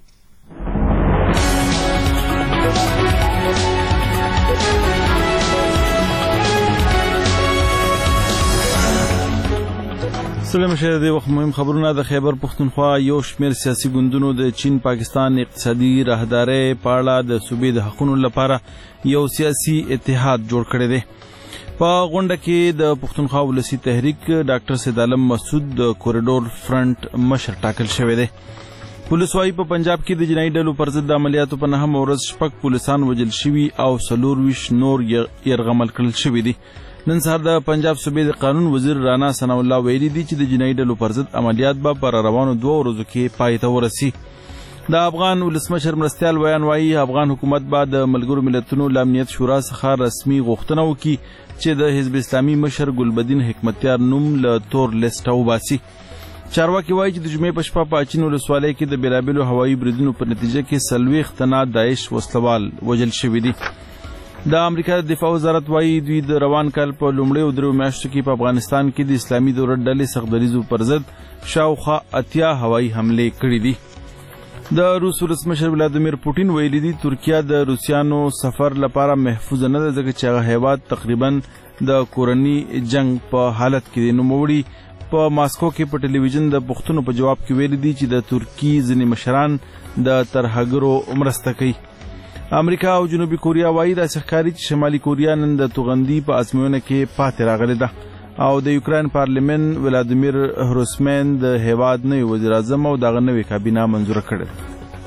Speaker 2: سلام شه د وخت مهم خبرونه. د خیبر پختونخوا یو شمېر سیاسي ګوندونو د چین پاکستان اقتصادي راهدارۍ په اړه د صوبې د حقوقو لپاره یو سیاسي اتحاد جوړ کړی دی. په غونډه کې د پختونخوا ولسی تحریک ډاکټر سید عالم مسعود د کوریډور فرنٹ مشر ټاکل شوی دی. پولیس وايي په پنجاب کې د جنایي ډلو پر ضد د عملیاتو په نهم ورځ شپږ پولیسان وژل شوي او څلور ویشت نور یرغمل کړل شوي دي. نن سهار د پنجاب صوبې د قانون وزیر رانا ثنا الله ویلي دي چې د جنایي ډلو پر ضد عملیات به پر روانو دوه ورځو کې پای ته ورسي. د افغان ولسمشر مرستیال ویان وایي افغان حکومت به د ملګرو ملتونو له امنیت شورا څخه رسمي غوښتنه وکړي چې د حزب اسلامي مشر ګلبدین حکمتیار نوم له تور لیسټه وباسي. چارواکي وایي چې د جمعې په شپه په اچین ولسوالۍ کې د بېلابېلو هوایي بریدونو په نتیجه کې څلوېښت تنه داعش وسلوال وژل شوي دي. د امریکا د دفاع وزارت وایي دوی د روان کال په لومړیو درېو میاشتو کې په افغانستان کې د اسلامي دولت ډلې سختدریځو پر ضد شاوخوا اتیا هوایي حملې کړي دي. د روس ولسمشر ولادیمیر پوټین ویلي دي ترکیه د روسیانو سفر لپاره محفوظ نه ده ځکه چې هغه هیواد تقریبا د کورني جنگ په حالت کې دی. نوموړي په ماسکو کې په ټلویزیون د پوښتنو په جواب کې ویلي دي چې د ترکی ځینې مشران د ترهګرو مرسته کوي. امریکا او جنوبي کوریا وایي داسې ښکاري چې شمالي کوریا نن د توغندي په ازموینه کې پاتې راغلې ده او د یوکراین پارلیمن ولادیمیر هروسمن د هیواد نوی وزیر اعظم او دغه نوې کابینه منظوره کړې ده.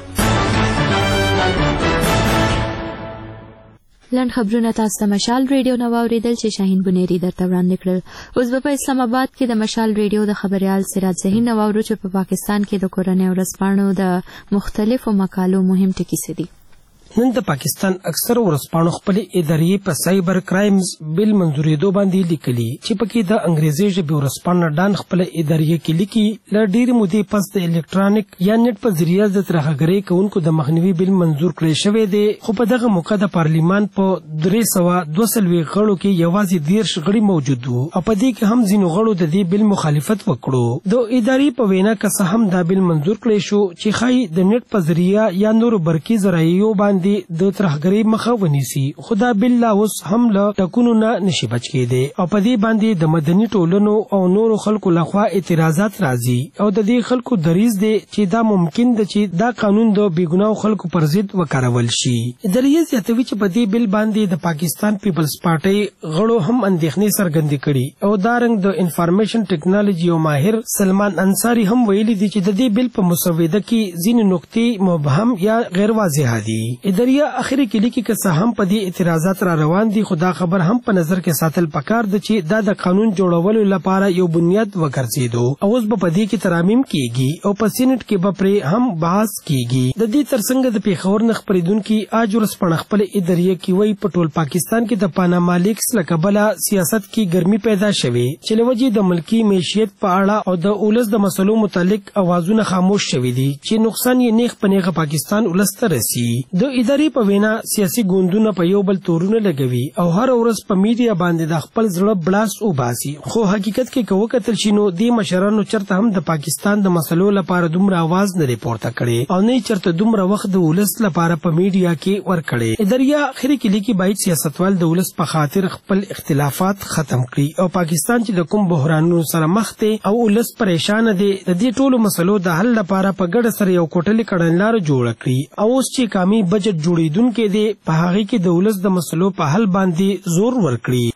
Speaker 1: لنډ خبرونه تاسو ته مشال ریډیو نو واوریدل چې شاهین بنيري درته وړاندې کړل. اوس په اسلام آباد کې د مشال ریډیو د خبريال سراج زهیر نو واورو چې په پاکستان کې د کورنۍ ورځپاڼو د مختلفو مقالو مهم ټکي څه دي.
Speaker 18: نن د پاکستان اکثر ورځپاڼو خپل ادارې په سایبر کرایمز بل منځورېدو باندې لیکلي چې پکې د انګریزي ژبې ورځپاڼه ډان خپل ادارې کې لیکي ل ډېر مودې پس د الکترونیک یا نت په ذریعہ د ترهګرۍ کوونکو د مخنیوي بل منظور کړی شوی دی. خو په دغه موقع د پارلیمان په درې سوه دوه څلوېښت غړو کې یوازې دېرش غړي موجود وو او په دې کې هم ځینو غړو د دې بل مخالفت وکړو. د ادارې په وینا که څه هم دا بل منظور کړی شو چې ښایي د نت په ذریعہ یا نورو برقي ذرایعو باندې د ترهګرۍ مخه ونیسي. خدا بالله اوس هم له ټکونو نه نشي بچ کېدی او په دې باندې د مدني ټولنو او نورو خلکو لخوا اعتراضات راځي او د دې خلکو دریځ دی چې دا ممکن ده چې دا قانون د بیګناو خلکو پر ضد وکارول شي. ادارې زیاتوي چې په دې بل باندې د پاکستان پیپلز پارټي غړو هم اندېښنې څرګندې کړي او دا رنګ د انفارمیشن ټیکنالوژي او ماهر سلمان انصاری هم ویلي دي چې د دې بل په مسوده کې ځینې نقطې مبهم یا غیر واضحه دي. ادارې اخري کې لیکي که څه هم په دې اعتراضات را روان دي خو دا خبر هم په نظر کې ساتل پکار ده چې دا د قانون جوړولو لپاره یو بنیاد وګرځېدو او اوس به په دې کې ترامیم کیږي او په سینټ کې به پرې هم بحث کیږي. د دې ترڅنګ د پیښور نه خپرېدونکي آج ورځپاڼه خپل ادارې کې وایي په ټول پاکستان کې د پاناما لیکس له کبله سیاست کې ګرمي پیدا شوې چې له وجې د ملکي معیشت په اړه او د اولس د مسلو متعلق اوازونه خاموش شوي دي چې نقصان یې نیغ په نیغه پاکستان ولس ته رسي. د ادارې په وینا سیاسي ګوندونه په یو بل تورونه لګوي او هر ورځ په میډیا باندې د خپل زړه بلاس وباسي خو حقیقت کې که وکتل شي نو دې مشرانو چرته هم د پاکستان د مسلو لپاره دومره आवाज نه ریپورټ کړي او نه چرته دومره وخت د ولس لپاره په میډیا کې ورکړي. اداریا اخري کې لیکي باید سیاستوال د ولس په خاطر خپل اختلافات ختم کړي او پاکستان چې د کوم بحرانونو سره مخ دی او ولس پریشان دي د دې ټولو مسلو د حل لپاره په ګډه سره یو کوټلې کړنلار جوړ کړي او اوس چې قومي بجټ جوړیدونکو دی په هغه کې د ولس د مسلو په حل باندې زور ورکړي.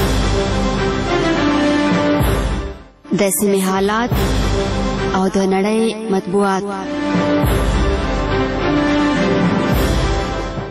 Speaker 3: د سیمې حالات او د نړۍ مطبوعات.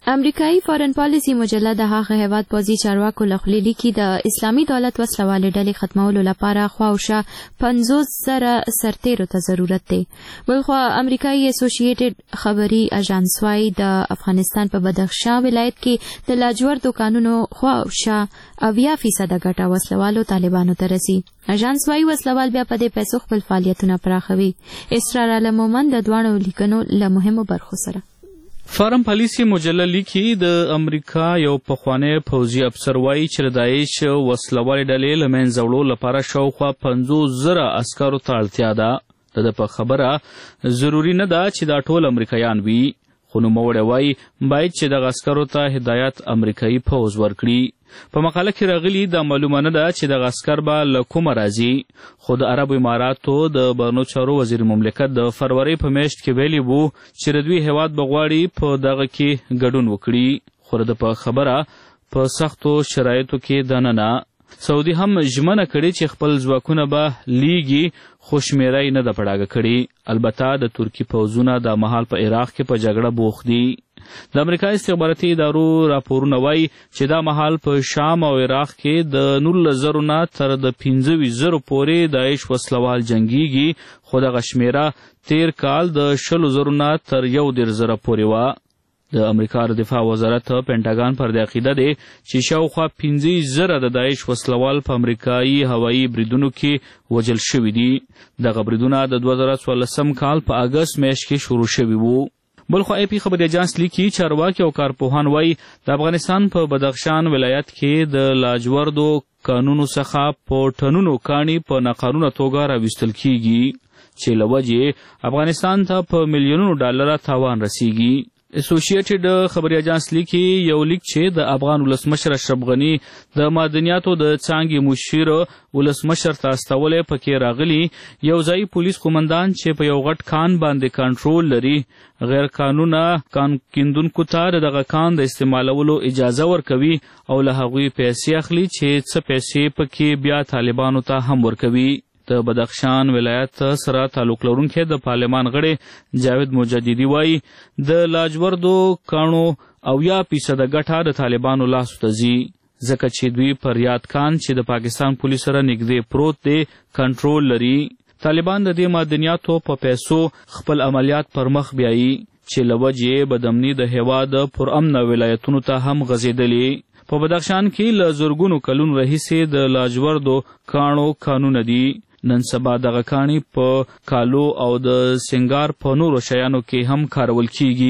Speaker 1: امریکایي فارن پالیسي مجله د هغه هیواد پوځي چارواکو لخوا لیکي د اسلامي دولت وسلوالې ډلې ختمولو لپاره خواوشا پنځوس زره سرتیرو ته ضرورت دی. بلخوا امریکایي اسوسییټډ خبري اژانس وايي د افغانستان په بدخشان ولایت کې د لاجوردو قانونو خواوشا اویا فیصده ګټه وسلوالو طالبانو ته رسي. اژانس وايي وسلوال بیا په دې پیسو خپل فعالیتونه پراخوي. اسرار عالم مومن د دواړو لیکنو له مهمو برخو سره.
Speaker 16: فارن پالیسي مجله لیکي د امریکا یو پخوانی پوځي افسر وایي چې د داعش وسلوالې ډلې له منځه وړو لپاره شاوخوا پنځوس زره عسکرو ته اړتیا ده. د ده په خبره ضروري نه ده چې دا ټول امریکایان وي، خو نوموړی وایي باید چې دغه عسکرو ته هدایت امریکایي پوځ ورکړي. په مقاله کې راغلي دا معلومه نه ده چې دغه عسکر به له کومه راځي، خو د عربو اماراتو د بهرنیو چارو وزیر مملکت د فروری په میاشت کې ویلي وو چې د دوی هیواد به غواړي په دغه کې ګډون وکړي، خو د په خبره په سختو شرایطو کې دننه سعودي هم ژمنه کړې چې خپل ځواکونه به لیږي، خو شمېره یې نه ده په ډاګه کړې. البته د ترکي پوځونه دا مهال په عراق کې په جګړه بوخت دي. د امریکا استخباراتي ادارو راپورونه وایي چې دا مهال په شام او عراق کې د نولس زرو نه تر د پنځه ویشت زرو پورې داعش وسلوال جنګیږي، خو دغه شمېره تیر کال د شلو زرو نه تر یو دېرش زره پورې وه. د امریکا د دفاع وزارت پینټاګان پر دې عقیده دی چې شاوخوا پنځه زره د داعش وسلوال په امریکایي هوایي بریدونو کې وژل شوي دي. دغه بریدونه د دوه زره څوارلسم کال په اګست میاشت کې شروع شوي وو. بلخوا ای پی خبري اژانس لیکي چارواکي او کارپوهان وایي د افغانستان په بدخشان ولایت کې د لاجوردو کانونو څخه په ټنونو کاڼي په ناقانونه توګه راویستل کیږي، چې له وجې افغانستان ته په میلیونونو ډالره تاوان رسیږي. اسوسییټډ خبري اژانس لیکي یو لیک چې د افغان ولسمشر اشرف غني د معدنیاتو د څانګې مشیر ولسمشر ته استولی پکې راغلي یو ځایي پولیس قومندان چې په یو غټ کان باندې کنټرول لري غیر قانونه کان کیندونکو ته دغه کان د استعمالولو اجازه ورکوي او له هغوی پیسې اخلي چې څه پیسې پکې بیا طالبانو ته هم ورکوي. د بدخشان ولایت سره تعلق لرونکي د پارلمان غړي جاوید مجددي وایي د لاجوردو کانو اویا فیصده ګټه د طالبانو لاسو ته ځي، ځکه چې دوی پر یاد کان چې د پاکستان پولیس سره نږدې پروت دی کنټرول لري. طالبان د دې معدنیاتو په پیسو خپل عملیات پر مخ بیایي، چې له وجې بدامني د هیواد پرامنه ولایتونو ته هم غځېدلې. په بدخشان کې له زرګونو کلونو راهیسې د لاجوردو کانو کانونه دي. نن سبا دغه کاڼي په کالو او د سنگار په نورو شیانو کې هم کارول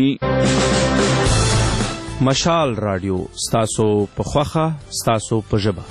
Speaker 16: کیږي.
Speaker 14: مشال رادیو ستاسو په خوخه ستاسو په ژبه.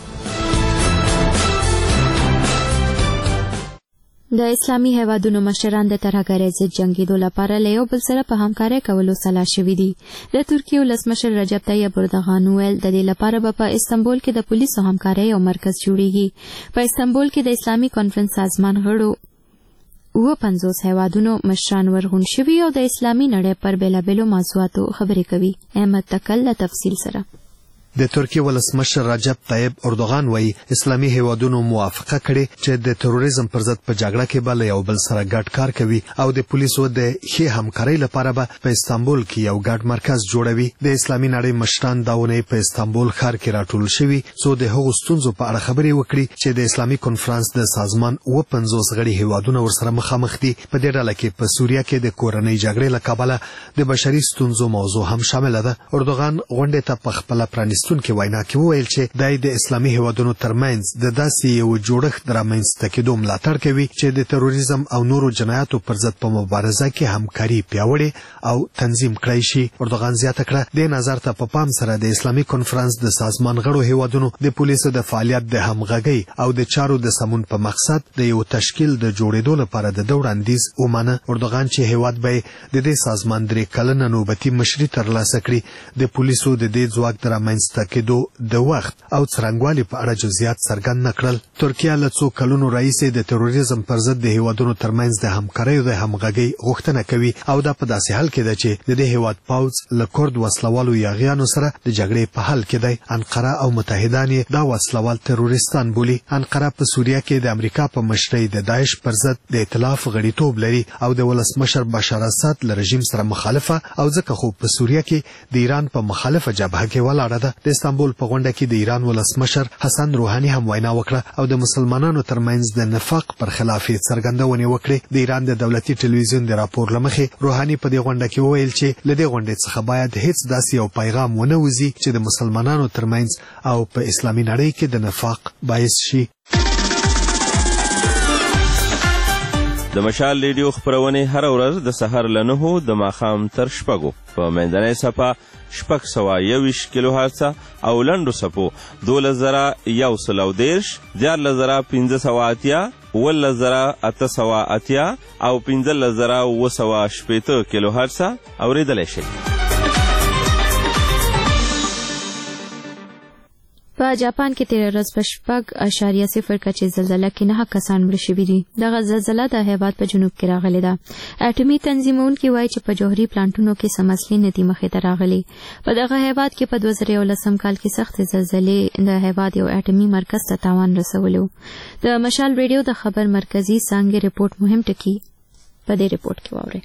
Speaker 1: د اسلامي هیوادونو مشران د ترهګرۍ ضد جنګېدو لپاره له یو بل سره په همکارۍ کولو سلا شوي دي. د ترکیې ولسمشر رجب طیب اردوغان وویل د دې لپاره به په استنبول کې د پولیسو همکارۍ یو مرکز جوړیږي. په استنبول کې د اسلامي کانفرنس سازمان غړو اوه پنځوس هیوادونو مشران ورغون شوي او د اسلامي نړۍ پر بېلابېلو موضوعاتو خبرې کوي. احمد تکل له تفصیل سره.
Speaker 4: د ترکیې ولسمشر رجب طیب اردوغان وایي اسلامي هیوادونو موافقه کړې چې د تروریزم پر ضد په جګړه کې به له یو بل سره ګډ کار کوي او د پولیسو د ښې همکارۍ لپاره به په استانبول کې یو ګډ مرکز جوړوي. د اسلامي نړۍ مشران دا اونۍ په استانبول ښار کې راټول شوي څو د هغو ستونزو په اړه خبرې وکړي چې د اسلامي کنفرانس د سازمان اوه پنځوس غړي هیوادونه ورسره مخامخ دي. په دې ډله کې په سوریه کې د کورنۍ جګړې له کبله د بشري ستونزو موضوع هم شامله ده. اردوغان غونډې ته په خپله پرانیستونکې وینا کې وویل چې دای د اسلامي هیوادونو ترمنځ د داسې یو جوړښت د رامنځته کېدو ملاتړ کوي چې د تروریزم او نورو جنایاتو پر ضد په مبارزه کې همکاري پیاوړې او تنظیم کړی شي. اردوغان زیاته کړه د نظر ته په پام سره د اسلامي کنفرانس د سازمان غړو هیوادونو د پولیسو د فعالیت د همغږۍ او د چارو د سمون په مقصد د یو تشکیل د جوړېدو لپاره د وړاندیز ومانه. اردوغان چې هیواد به د دې سازمان درې کلنه نوبتي مشري ترلاسه کړي د پولیسو د دې ځواک د رامنځته رامنځته کېدو د وخت او څرنګوالي په اړه جزئیات څرګند نه کړل. ترکیه له څو کلونو راهیسې د تروریزم پر ضد د هیوادونو ترمنځ د همکاریو د همغږۍ غوښتنه کوي او دا په داسې حال کې ده چې د دې هیواد پوځ له کورد وسلوالو یاغیانو سره د جګړې په حال کې دی. انقره او متحدان یې دا وسلوال تروریستان بولي. انقره په سوریه کې د امریکا په مشرۍ د داعش پر ضد د ائتلاف غړیتوب لري او د ولسمشر بشار اسد له رژیم سره مخالفه او ځکه خو په سوریه کې د ایران په مخالفه جبهه کې ولاړه ده. د استانبول په غونډه کې د ایران ولسمشر حسن روحاني هم وینا وکړه او د مسلمانانو ترمنځ د نفاق پر خلاف څرګندونې وکړې. د ایران د دولتي ټلویزیون د راپور له مخې روحاني په دې غونډه کې وویل چې له دې غونډې څخه باید هیڅ داسې یو پیغام ونه وځي چې د مسلمانانو ترمنځ او په اسلامي نړۍ کې د نفاق باعث شي.
Speaker 5: د مشال ریډیو خپرونې هر ورځ د سحر له نهو د ماښام تر شپږو په منځنۍ څپه شپږ سوه یوویشت کیلو هرڅه او لنډو څپو دولس زره یو سل او دېرش دیارلس زره پنځه سوه اتیا اوولس زره اته سوه اتیا او پنځلس زره اووه سوه شپېته کیلو هرڅه اورېدلی شئ.
Speaker 1: په جاپان کې تیره ورځ په شپږ اعشاریه صفر کچې زلزله کې نهه کسان مړه شوي دي. دغه زلزله د هیواد په جنوب کې راغلې ده. اټومي تنظیمونکي وایي چې په جوهري پلانټونو کې څه مسلې نه دي مخې ته راغلي. په دغه هیواد کې په دوه زره یولسم کال کې سختې زلزلې د هیواد یو اټومي مرکز ته تاوان رسولی و. د مشال ریډیو د خبر مرکزي څانګې رپورټ مهم ټکي په دې رپورټ کې واورئ.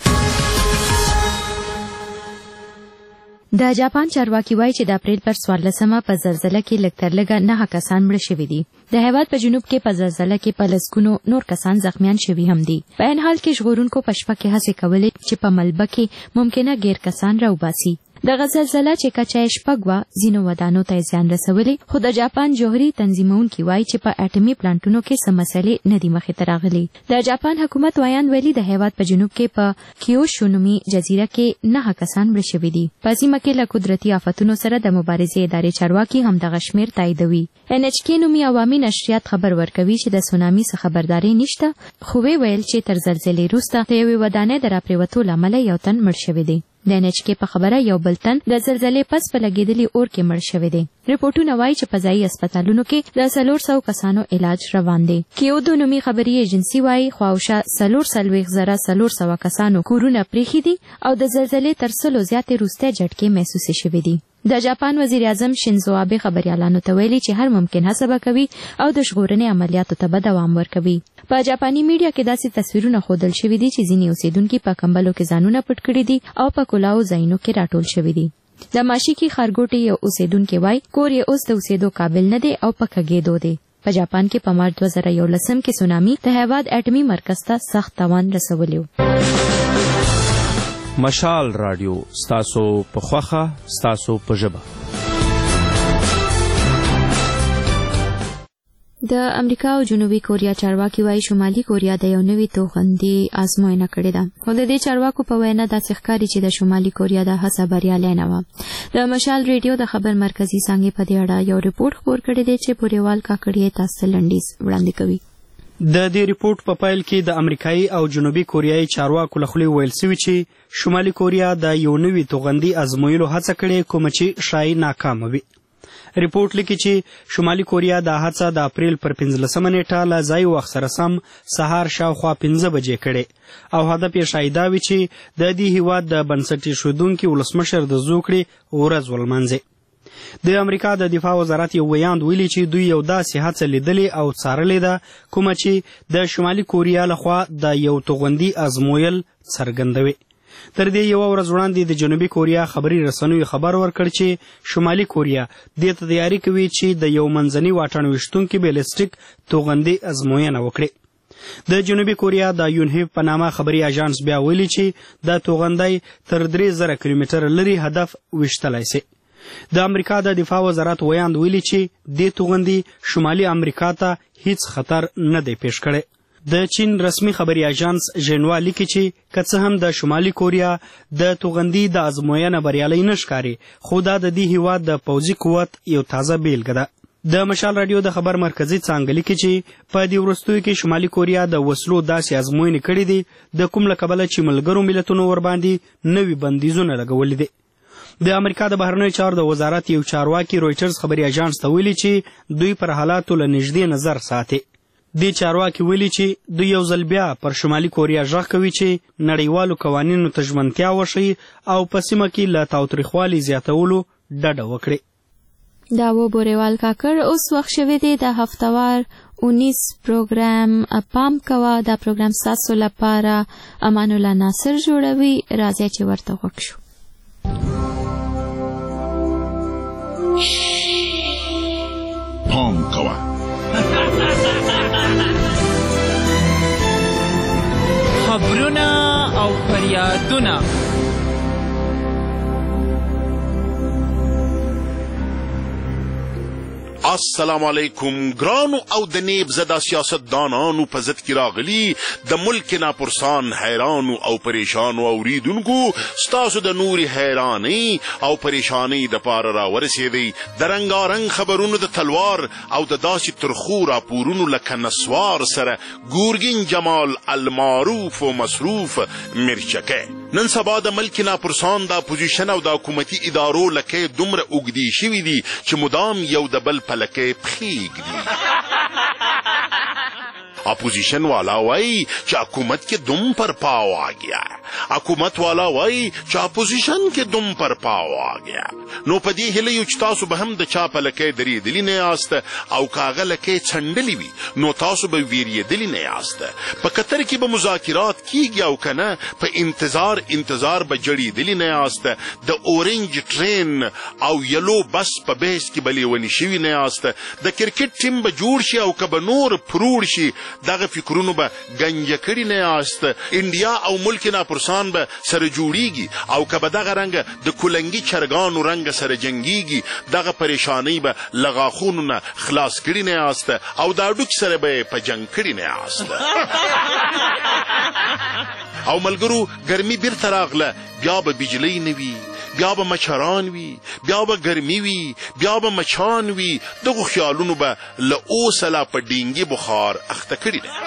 Speaker 1: د جاپان چارواکي وایي چې د اپریل پر څوارلسمه په زلزله کې لږ تر لږه نهه کسان مړه شوي دي. د هیواد په جنوب کې په زلزله کې په لسګونو نور کسان زخمیان شوي هم دي. په عین حال کې ژغورونکو په شپه کې هڅې کولې چې په ملبه کې ممکنه غیر کسان راوباسي. دغه زلزله چې کچه یې شپږ وه ځینو ودانو ته زیان رسولی، خو د جاپان جوهري تنظیمونکي وایي چې په اټومي پلانټونو کې څه مسلې نه دي مخې ته راغلي. د جاپان حکومت وایان ویلي د هیواد په جنوب کې په کیوشو نومي جزیره کې نهه کسان مړه شوي دي. په سیمه کې له قدرتي آفتونو سره د مبارزې ادارې چارواکي هم دغه شمېر تاییدوي. ان ایچ کې نومي عوامي نشریات خبر ورکوي چې د سونامي څخه خبرداری نشته، خو ویل چې تر زلزلې وروسته د یوې ودانۍ د راپریوتو له امله یو تن مړ شوی دی. د ان ایچ کې په خبره یو بل تن د زلزلې پس په لګېدلي اور کې مړ شوی دی. ریپورټونه وایي چې په ځایي هسپتالونو کې د څلور سوو کسانو علاج روان دی. کیودو نومي خبري ایجنسي وایي خواوشا څلور څلوېښت زره څلور سوه کسانو کورونه پریښي دي او د زلزلې تر سلو زیاتې وروستۍ جټکې محسوسې شوي دي. د جاپان وزیر اعظم شینزو آبه خبريالانو ته ویلي چې هر ممکن هڅه به کوي او د ژغورنې عملیاتو ته به دوام ورکوي. په جاپاني میډیا کې داسې تصویرونه ښودل شوي دي چې ځینې اوسیدونکي په کمبلو کې ځانونه پټ کړي دي او په کلاو ځایونو کې راټول شوي دي. د ماشیکي ښارګوټي یو اوسیدونکی وایي کور یې اوس د اوسېدو قابل نه دی او په کږېدو دی. په جاپان کې په مارچ دوه زره یولسم کې سونامي د هیواد اټومي مرکز ته سخت تاوان رسولی و.
Speaker 14: مشال رادیو ستاسو په خوښه ستاسو په ژبه.
Speaker 1: د امریکا او جنوبي کوریا چارواکي وایي شمالي کوریا د یو نوي توغندي ازموینه کړې ده، خو د دې چارواکو په وینا داسې ښکاري چې د شمالي کوریا د هڅه بریالی نه وه. د مشال ریډیو د خبر مرکزي څانګې په دې اړه یو ریپورټ خپور کړی دی چې پوریوال کاکړي تاسو ته لنډیز وړاندې کوي.
Speaker 7: د دې ریپورت په پیل کې د امریکایي او جنوبي کوریایي چارواکو له خولې ویل سوي چې شمالي کوریا د یو نوي توغندي ازمویلو هڅه کړې کومه چې ښایي ناکامه وي. ریپورټ لیکي چې شمالي کوریا دا هڅه د اپریل پر پنځلسمه نیټه له ځایي وخت سره سم سهار شاوخوا پنځه بجې کړې او هدف یې ښایي دا وي چې د دې هیواد د بنسټ ایښودونکي ولسمشر د زوکړې ورځ ولمانځي. د امریکا د دفاع وزارت یو ویاند ویلي چې دوی یو داسې هڅه لیدلې او څارلې ده کومه چې د شمالي کوریا لخوا د یو توغندي ازمویل څرګندوي. تر دې یوه ورځ وړاندې د جنوبي کوریا خبري رسنیو خبر ورکړ چې شمالي کوریا دې ته تیاري کوي چې د یو منځني واټن ویشتونکي بیلسټیک توغندي ازموینه وکړي. د جنوبي کوریا د یونهیو په نامه خبري اژانس بیا ویلي چې دا توغندی تر درې زره کیلومتره لرې هدف ویشتلی سي. د امریکا د دفاع وزارت ویاند ویلي چې دې توغندي شمالي امریکا ته هیڅ خطر نه دی پیښ کړی. د چین رسمي خبري اژانس ژینوا لیکي چې که څه هم د شمالي کوریا د توغندي د ازموینه بریالی نه ښکاري، خو دا د دې هیواد د پوځي قوت یو تازه بیلګه ده. د مشال راډیو د خبر مرکزي څانګه لیکي چې په دې وروستیو کې شمالي کوریا د وسلو داسې ازموینې کړې دي د کوم له کبله چې ملګرو ملتونو ورباندې نوي بندیزونه لګولي دي. د امریکا د بهرنیو چارو د وزارت یو چارواکي رویټرز خبري اژانس ته ویلي چې دوی پر حالاتو له نږدې نظر ساتي. دې چارواکي ویلي چې دوی یو ځل بیا پر شمالي کوریا غږ کوي چې نړیوالو قوانینو ته ژمنتیا وښیي او په سیمه کې له تاوتریخوالي زیاتولو ډډه وکړي.
Speaker 1: دا و بوریوال کاکر اوس وخت شوی دی د هفتوار اونیس پروګرام پام کوه. دا پروګرام ستاسو لپاره امان الله ناصر جوړوي. راځئ چې ورته غوږ شو.
Speaker 8: پام کوه
Speaker 9: خبرونه او فریادونه
Speaker 8: السلام علیکم ګرانو او د نیب زده سیاست دانانو په ضد کې راغلي د ملک ناپرسان حیرانو او پریشانو اوریدونکو ستاسو د نوري حیراني او پریشانی د پاره راورسېدی د رنګارنګ خبرونو د تلوار او د داسې ترخو راپورونو لکه نسوار سره ګورګین جمال المعروف و مصروف مرچکه. نن سبا د ملک ناپرسان د اپوزیشن او د حکومتي ادارو لکه دومره اوږدې شوي دي چې مدام یو د بل پلکه پخیږدي. اپوزیشن والا وائی چې حکومت کې دم پر پاو آ گیا، حکومت والا وائی چې اپوزیشن کې دم پر پاو آ گیا. نو په دې هیله یو چې تاسو به هم د چا پلکه درېدلي نه یاست او کاغه لکه څنډلې وي نو تاسو به ویریدلي نه یاست. په قطر کې به مذاکرات کیږي او کنه په انتظار انتظار به جړېدلي نه یاست. د اورنج ټرین او یلو بس په بیس کې به لیوني شوي نه یاست. د کرکټ ټیم به جوړ شي او که به نور پروړ شي دغه فکرونو به گنجه کړي نه یاست. انډیا او ملک ناپرسان به سره جوړیږي او که به دغه رنګ د کولنګي چرګانو رنګ سره جنگیږي دغه پریشانی به لغاخونو نه خلاص کړي نه یاست او دا ډوک سره به په جنگ کړي نه یاست. او ملګرو ګرمي بیرته راغله، بیا به بجلی نه وي، بیا به مچران وي، بیا به ګرمي وي، بیا به مچان وي. دغه خیالونو به له اوسه لا په ډینګي بخار اخته کړي ده.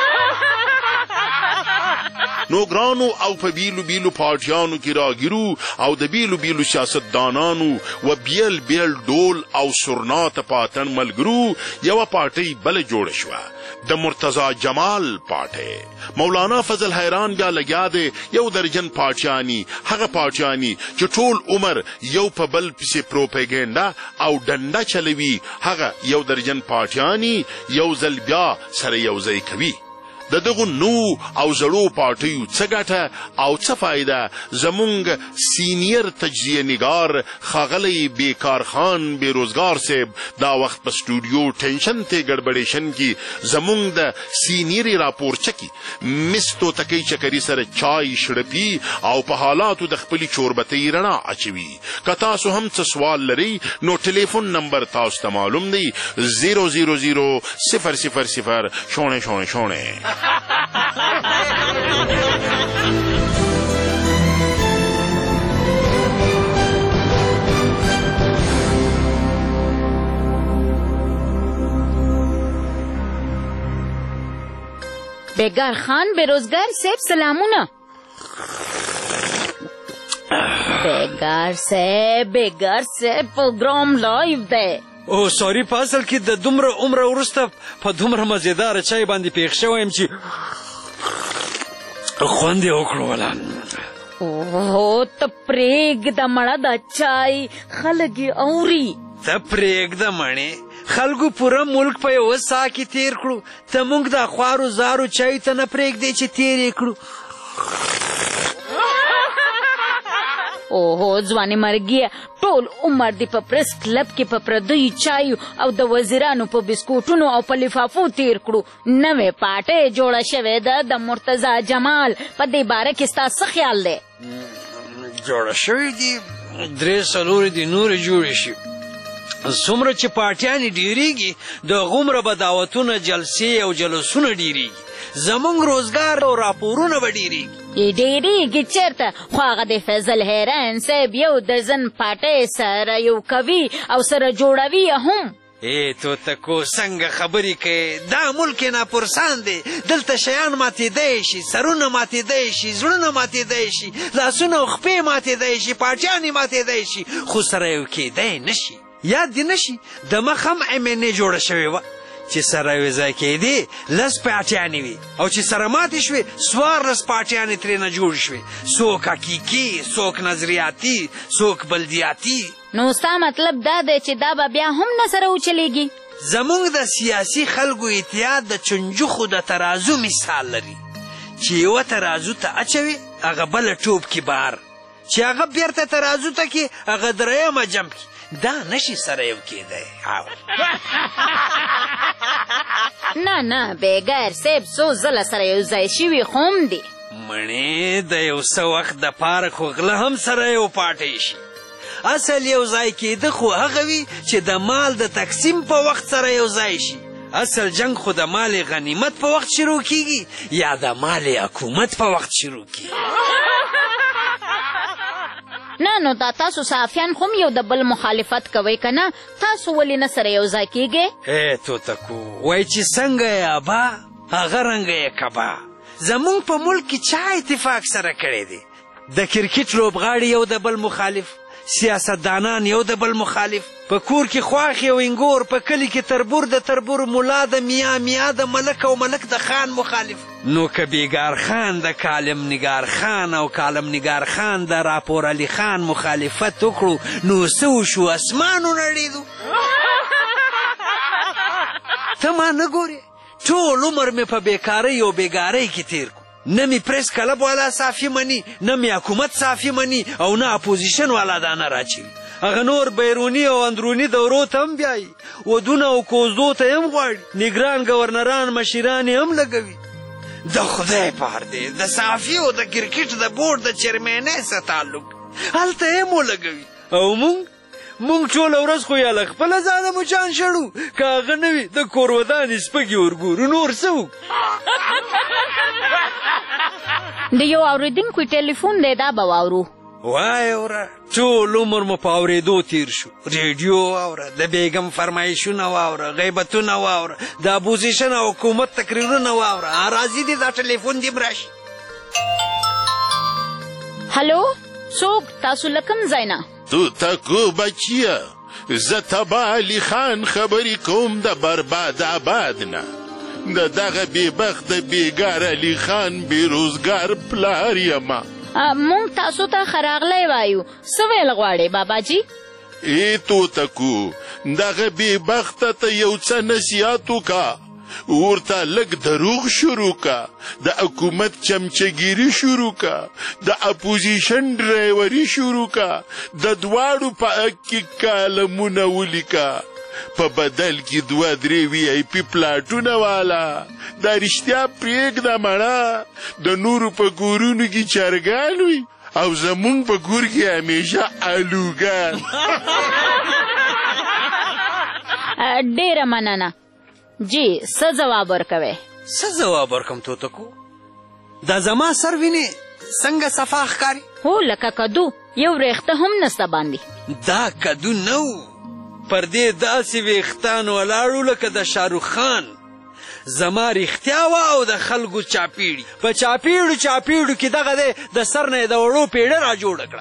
Speaker 8: نو ګرانو او په بیلو بیلو پارټیانو کې راګیرو او د بیلو بیلو سیاستدانانو و بیل بیل ډول او سرنات پاتن ملګرو یوه پارټۍ بله جوړه شوه، د مرتضی جمال پارټۍ. مولانا فضل حیران بیا لګیا دی یو درجن پارټیانی، هغه پارټیانی چې ټول عمر یو په بل پسې پروپاګاندا او ډنډه چلوي، هغه یو درجن پارټیانی یو ځل بیا سره یو ځای کوي. د دغو نو او زړو پارټیو څه ګټه او څه فایده زمونږ سینیر تجزیه نگار ښاغلی بیکار خان بیروزګار صاحب دا وخت په سټوډیو ټینشن ته ګډبډیشن کې زمونږ د سینیري راپورچه کې مس توتکۍ چکري سره چای شړپي او په حالاتو د خپلې چوربتۍ رڼا اچوي. که تاسو هم څه سوال لرئ نو ټلیفون نمبر تاسو ته معلوم دی زیرو زیرو زیرو صفر صفر صفر شونه شونه شونه.
Speaker 11: بیگار خان بیروزگار صاحب سلامونه. بیگار صاحب بیگار صاحب پروګرام لایو دی.
Speaker 12: او سوري په اصل کې د دومره عمره وروسته په دومره مزیداره چای باندې پیښ شوی یم چې خوند یې وکړو. ولا
Speaker 11: اوهو ته پرېږده مړه دا چای خلک یې اوري.
Speaker 12: ته پرېږده مڼې خلکو پوره ملک په یوه ساه کې تیر کړو، ته موږ د خوارو زارو چای ته نه پرېږدې چې تیر یې کړو.
Speaker 11: اوهو ځوانې مرګیه ټول عمر دې په پریس کلب کې په پردیو چایو او د وزیرانو په بسکوټونو او په لفافو تیر کړو. نوې پارټۍ جوړه شوې ده د مرتضی جمال، په دې باره کې ستا څه خیال دی؟
Speaker 12: جوړه شوې دي درې څلورې دي نورې جوړې شي. څومره چې پارټیانې ډېرېږي د هغومره به دعوتونه جلسې او جلسونه ډېرېږي، زمونږ روزګار او راپورونه به ډېرېږي.
Speaker 11: ډېرېږي چېرته؟ خو هغه د فضل حیران صاحب یو درزن پارټۍ سره یو کوي او سره جوړوي هم.
Speaker 12: ای توتکو څنګه خبرې کوې؟ دا ملک ناپرسان دی، دلته شیان ماتېدی شي، سرونه ماتېدی شي، زړونه ماتېدی شي، لاسونه او خپې ماتېدی شي، پاټیان یې ماتېدی شي، خو سره یو کېدی نه شي. یاد دې نه شي د مخ هم ایم این اې جوړه شوې وه چې سره یو ځای کېدې لس پاټیانې وي، او چې سره ماتې شوې څوارلس پاټیانې ترېنه جوړې شوې، څوک حقیقي، څوک نظریاتي، څوک بلدیاتي.
Speaker 11: نو ستا مطلب دا دی چې دا به بیا هم نه سره وچلېږي؟
Speaker 12: زموږ د سیاسي خلکو اتحاد د چنجوخو د ترازو مثال لري چې یوه ترازو ته اچوي هغه بله ټوپ کې بار، چې هغه بیرته ترازو ته کې هغه درېیمه جمپ کې، دا نشي سره یو کېدی.
Speaker 11: نه نه بیګر صاحب څو ځله سره یو ځای شوي خو هم دي.
Speaker 12: مڼې د یو څه وخت دپاره خو غله هم سره یو پاټی شي. اصل یو ځای کېده خو هغه وي چې د مال د تقسیم په وخت سره یو ځای شي. اصل جنگ خو د مال غنیمت په وخت شروع کیږي یا د مال حکومت په وخت شروع کیږي.
Speaker 11: نه نو دا تاسو صحافیان خو یو د بل مخالفت کوئ که نه؟ تاسو ولې نه سره یو ځای کېږئ؟
Speaker 12: ای توتکو وایي چې څنګه یې ابا هغه رنګه یې کبا. زمونږ په ملک کې چا اتفاق سره کړی دی؟ د کرکټ لوبغاړي یو د بل مخالف، سیاستدانان یو د بل مخالف، په کور کې خواښ یو انګور، په کلي کې تربور د تربور، ملا د میا، میا د ملک او ملک د خان مخالف. نو که بیګار خان د کالم نگار خان او کالم نگار خان د راپور علی خان مخالفت وکړو نو څه وشو؟ اسمان ونړېدو. ته ما نه ګورې؟ ټول عمر مې په بیکارۍ او بیګارۍ کې تیر کړو. نه می پریس کلب والا صافی منی، نه می حکومت صافی منی، او نه اپوزیشن والا دانه راچوي. هغه نور بیرونی او اندرونی دورو ته هم بیایي، ودونه او کوزدو ته هم غواړي، نګران ګورنران مشیران هم لګوي. د خدای پار دی د صافی او د کرکټ د بورډ د چیرمنۍ سره تعلق هلته هم ولګوي. او مونږ مونږ ټوله ورځ خو یا له خپله ځانه مچان شړو، که هغه نه وي د کور ودانې سپږې ورګورو، نور څه وکړو؟
Speaker 11: د یو اورېدونکي ټلیفون دی، دا به واورو.
Speaker 12: وای اوره ټول عمر مو په اورېدو تیر شو. ریډیو واوره، د بیګم فرمایشونه واوره، غیبتونه واوره، د اپوزیشن او حکومت تقریرونه واوره. راځي دې دا ټلیفون دې راشي.
Speaker 11: هلو څوک؟ تاسو له کوم ځای نه؟
Speaker 8: توتکو بچیه، زه تبا علي خان خبرې کوم د برباد آباد نه. د دغه بېبخته بیګار علي خان بېروزګار پلار یمه.
Speaker 11: مونږ تاسو ته ښه راغلی وایو، څه ویل غواړې باباجي؟
Speaker 8: ای توتکو دغه بېبخته ته یو څه نصیحت وکړه، ورته لږ دروغ شروع کا، د حکومت چمچګیري شروع کا، د اپوزیشن ډرایوري شروع کا، د دواړو په حق کې کالمونه ولیکه، په بدل کې دوه درې وی آی پي پلاټونه والا. دا رښتیا پرېږده مړه، د نورو په کورونو کې چرګان وي او زمونږ په کور کې همیشه الوګان.
Speaker 11: ډېره مننه. جی څه جواب ورکوې؟
Speaker 12: څه جواب ورکم توتکو؟ دا زما سر وینې څنګه صفا ښکاري؟
Speaker 11: هو لکه کدو، یو وریښته هم نسته باندې.
Speaker 12: دا کدو نه و، پر دې داسې ویښتان ولاړو لکه د شاروخ خان. زما رښتیا وه او د خلکو چاپیړي، په چاپیړو چاپیړو کې دغه دی د سر نه یې د وړو پیړه را جوړه کړه.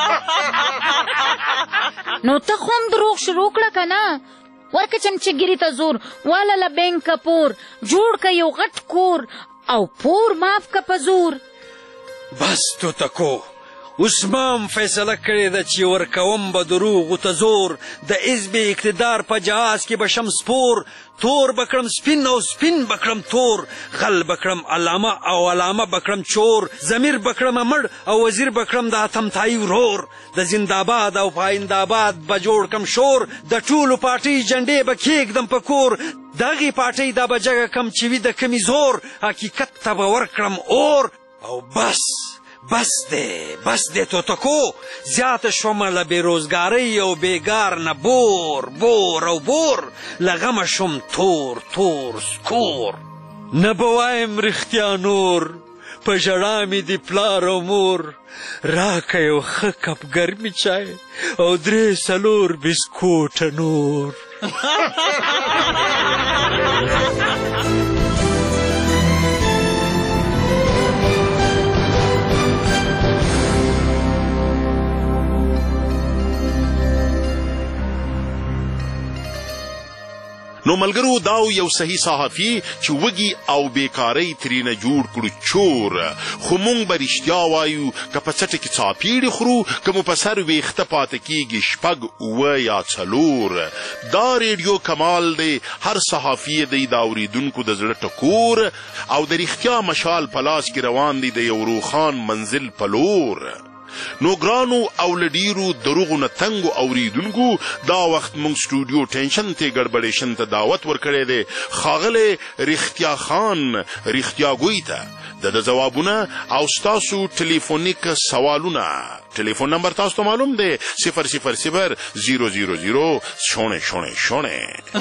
Speaker 11: نو ته خو هم دروغ شروع کړه که نه؟ ورکه چمچګیري ته زور، واله له بینکه پور، جوړ که یو غټ کور او پور ماف که په زور.
Speaker 12: بس توتکو اوس ما هم فیصله کړې ده چې ورکوم به دروغو ته زور. د حزب اقتدار په جهاز کې به شم سپور، تور به کړم سپین او سپین به کړم تور، غل به کړم علامه او علامه به کړم چور، ضمیر به کړم مړ او وزیر به کړم د اتمتایي ورور، د زنده‌باد او پاینده‌باد به جوړ کم شور، د ټولو پارټۍ جنډې به کښېږدم په کور، دغې پارټۍ دا به جګه کم چې وي د کمې زور، حقیقت ته به ورکړم اور. او بس بس دی بس دی توتکو، زیاته شومه له بېروزګارۍ او بېګار نه بور بور او بور، له غمه شوم تور تور سکور. نه به وایم رښتیا نور، په ژړا مې دي پلار او مور، راکه یو ښه کپ ګرمې چای او درې څلور بسکوټه نور.
Speaker 8: نو ملګرو داو یو صحیح صحافي چې وږي او بیکارۍ ترېنه جوړ کړو چور خو مونږ به رښتیا وایو که په څټه کې څاپیړې خورو که مو په سر ویښته پاته کېږي شپږ اووه یا څلور دا ریډیو کمال دی هر صحافي دی د اورېدونکو د زړه ټکور او د رښتیا مشال په لاس کې روان دی د یو روښان منزل په لور نو ګرانو او لډیرو دروغو نه تنګو اوریدونکو دا وخت مونږ سټوډیو ټینشن ته ګډبډیشن ته دعوت ورکړی دی ښاغلی رښتیا خان رښتیا ګوی ته د ده ځوابونه او ستاسو ټلیفونیک سوالونه ټلیفون نمبر تاسو ته معلوم دی صفر صفر صفر زیرو زیرو زیرو شونه شونه شونه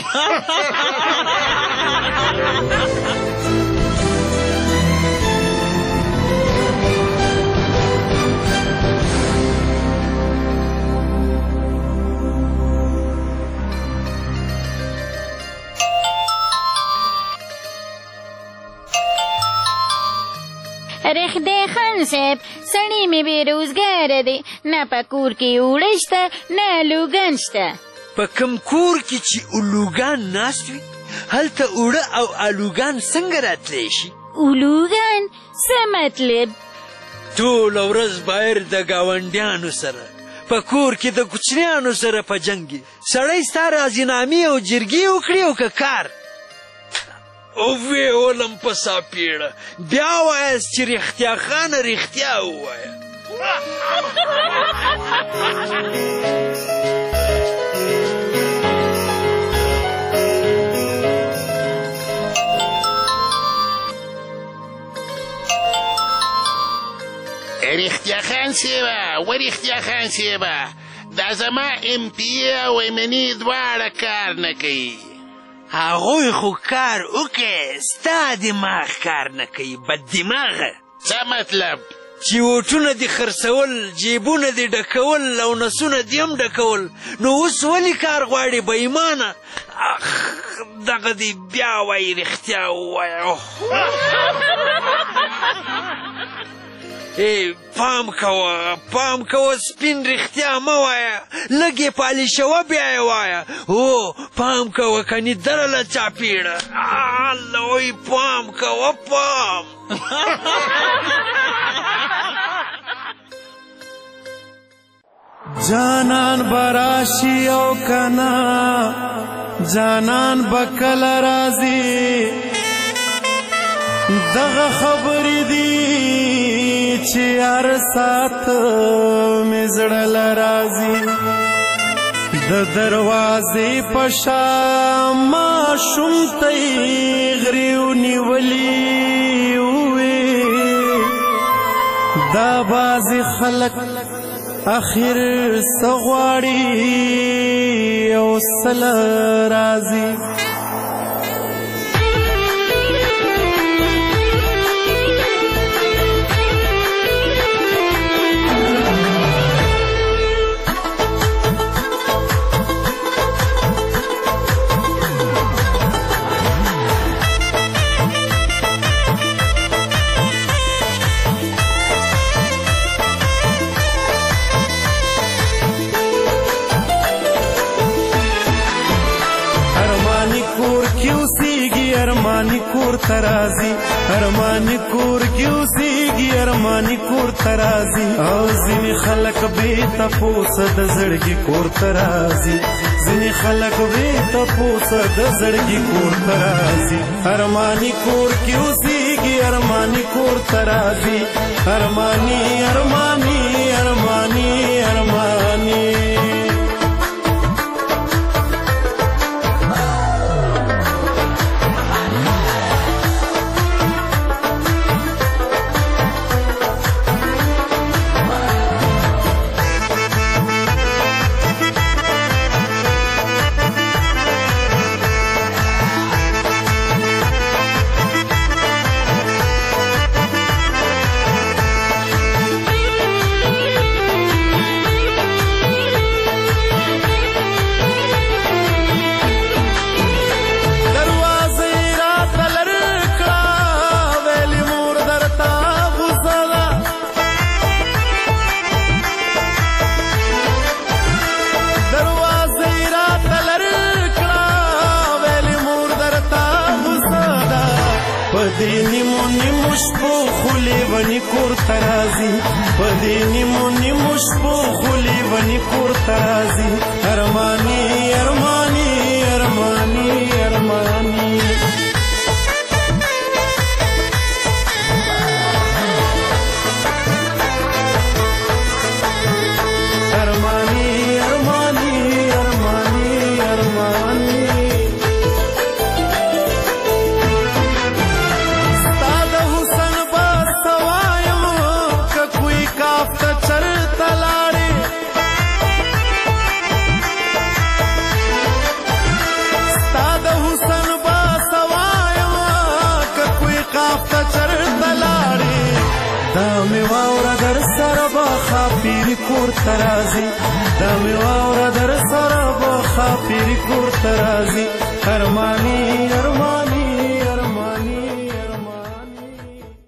Speaker 11: رخده خان صاحب سړی مې بې روزګاره دی نه په کور کې اوړه شته نه لوګان شته
Speaker 12: په کوم کور کې چې الوګان ناست وي هلته اوړه او الوګان څنګه راتلی شي
Speaker 11: الوګان څه مطلب
Speaker 12: ټوله ورځ بایر د ګاونډیانو سره په کور کې د کوچنیانو سره په جنګ سړی ستا راضینامې او جرګې وکړي او که کار او وی ولم په ساپیړه بیا وایاست چې رښتیا خانه رښتیا ووایه
Speaker 6: رښتیا خان صیبه و رښتیا خان صیبه دا زما ام پی او ایمني دواړه کار نه کوي
Speaker 12: هغوی خو کار وکړې ستا دماغ کار نه کوي بد دماغه
Speaker 6: څه مطلب
Speaker 12: چې ووټونه دې خرڅول جیبونه دې ډکول او نسونه دې هم ډکول نو اوس ولې کار غواړې به ایمانه اخ دغه دې بیا وایي رښتیا ووایه ای پام کوه پام کوه سپین رښتیا مه وایه لږ یې پالیشوه بیا یې وایه هو پام کوه کنې درله چاپېړه الوی پام کوه پام
Speaker 13: جانان براشي او کنا جانان بکل راځي دغه خبرې دي چې هر سات مې زړه راځي د دروازې په شا ماشوم ته یې غري ونیولي وې دا بعضې خلک اخر څه غواړي او سله راځي ارمانی کور ترازی ارمانی کور کیوسیږي ارمانی کور ترازی او ځینې خلک بې تپوسه د زړګي کور ترازی ځینې خلک بې تپوسه د زړګي کور ترازی ارمانی کور کیوسیږي ارمانی کور ترازی ارمانی ارمانی ارمانی ارمانی پدې نیمو نیمو شپو خو لیوني کور ته راځي پدې نیمو نیمو شپو خو لیوني کور ته راځي ارماني ارماني ارماني ارماني کور ترازی دا می واورا در سره به خاطر کور ترازی ارمانی ارمانی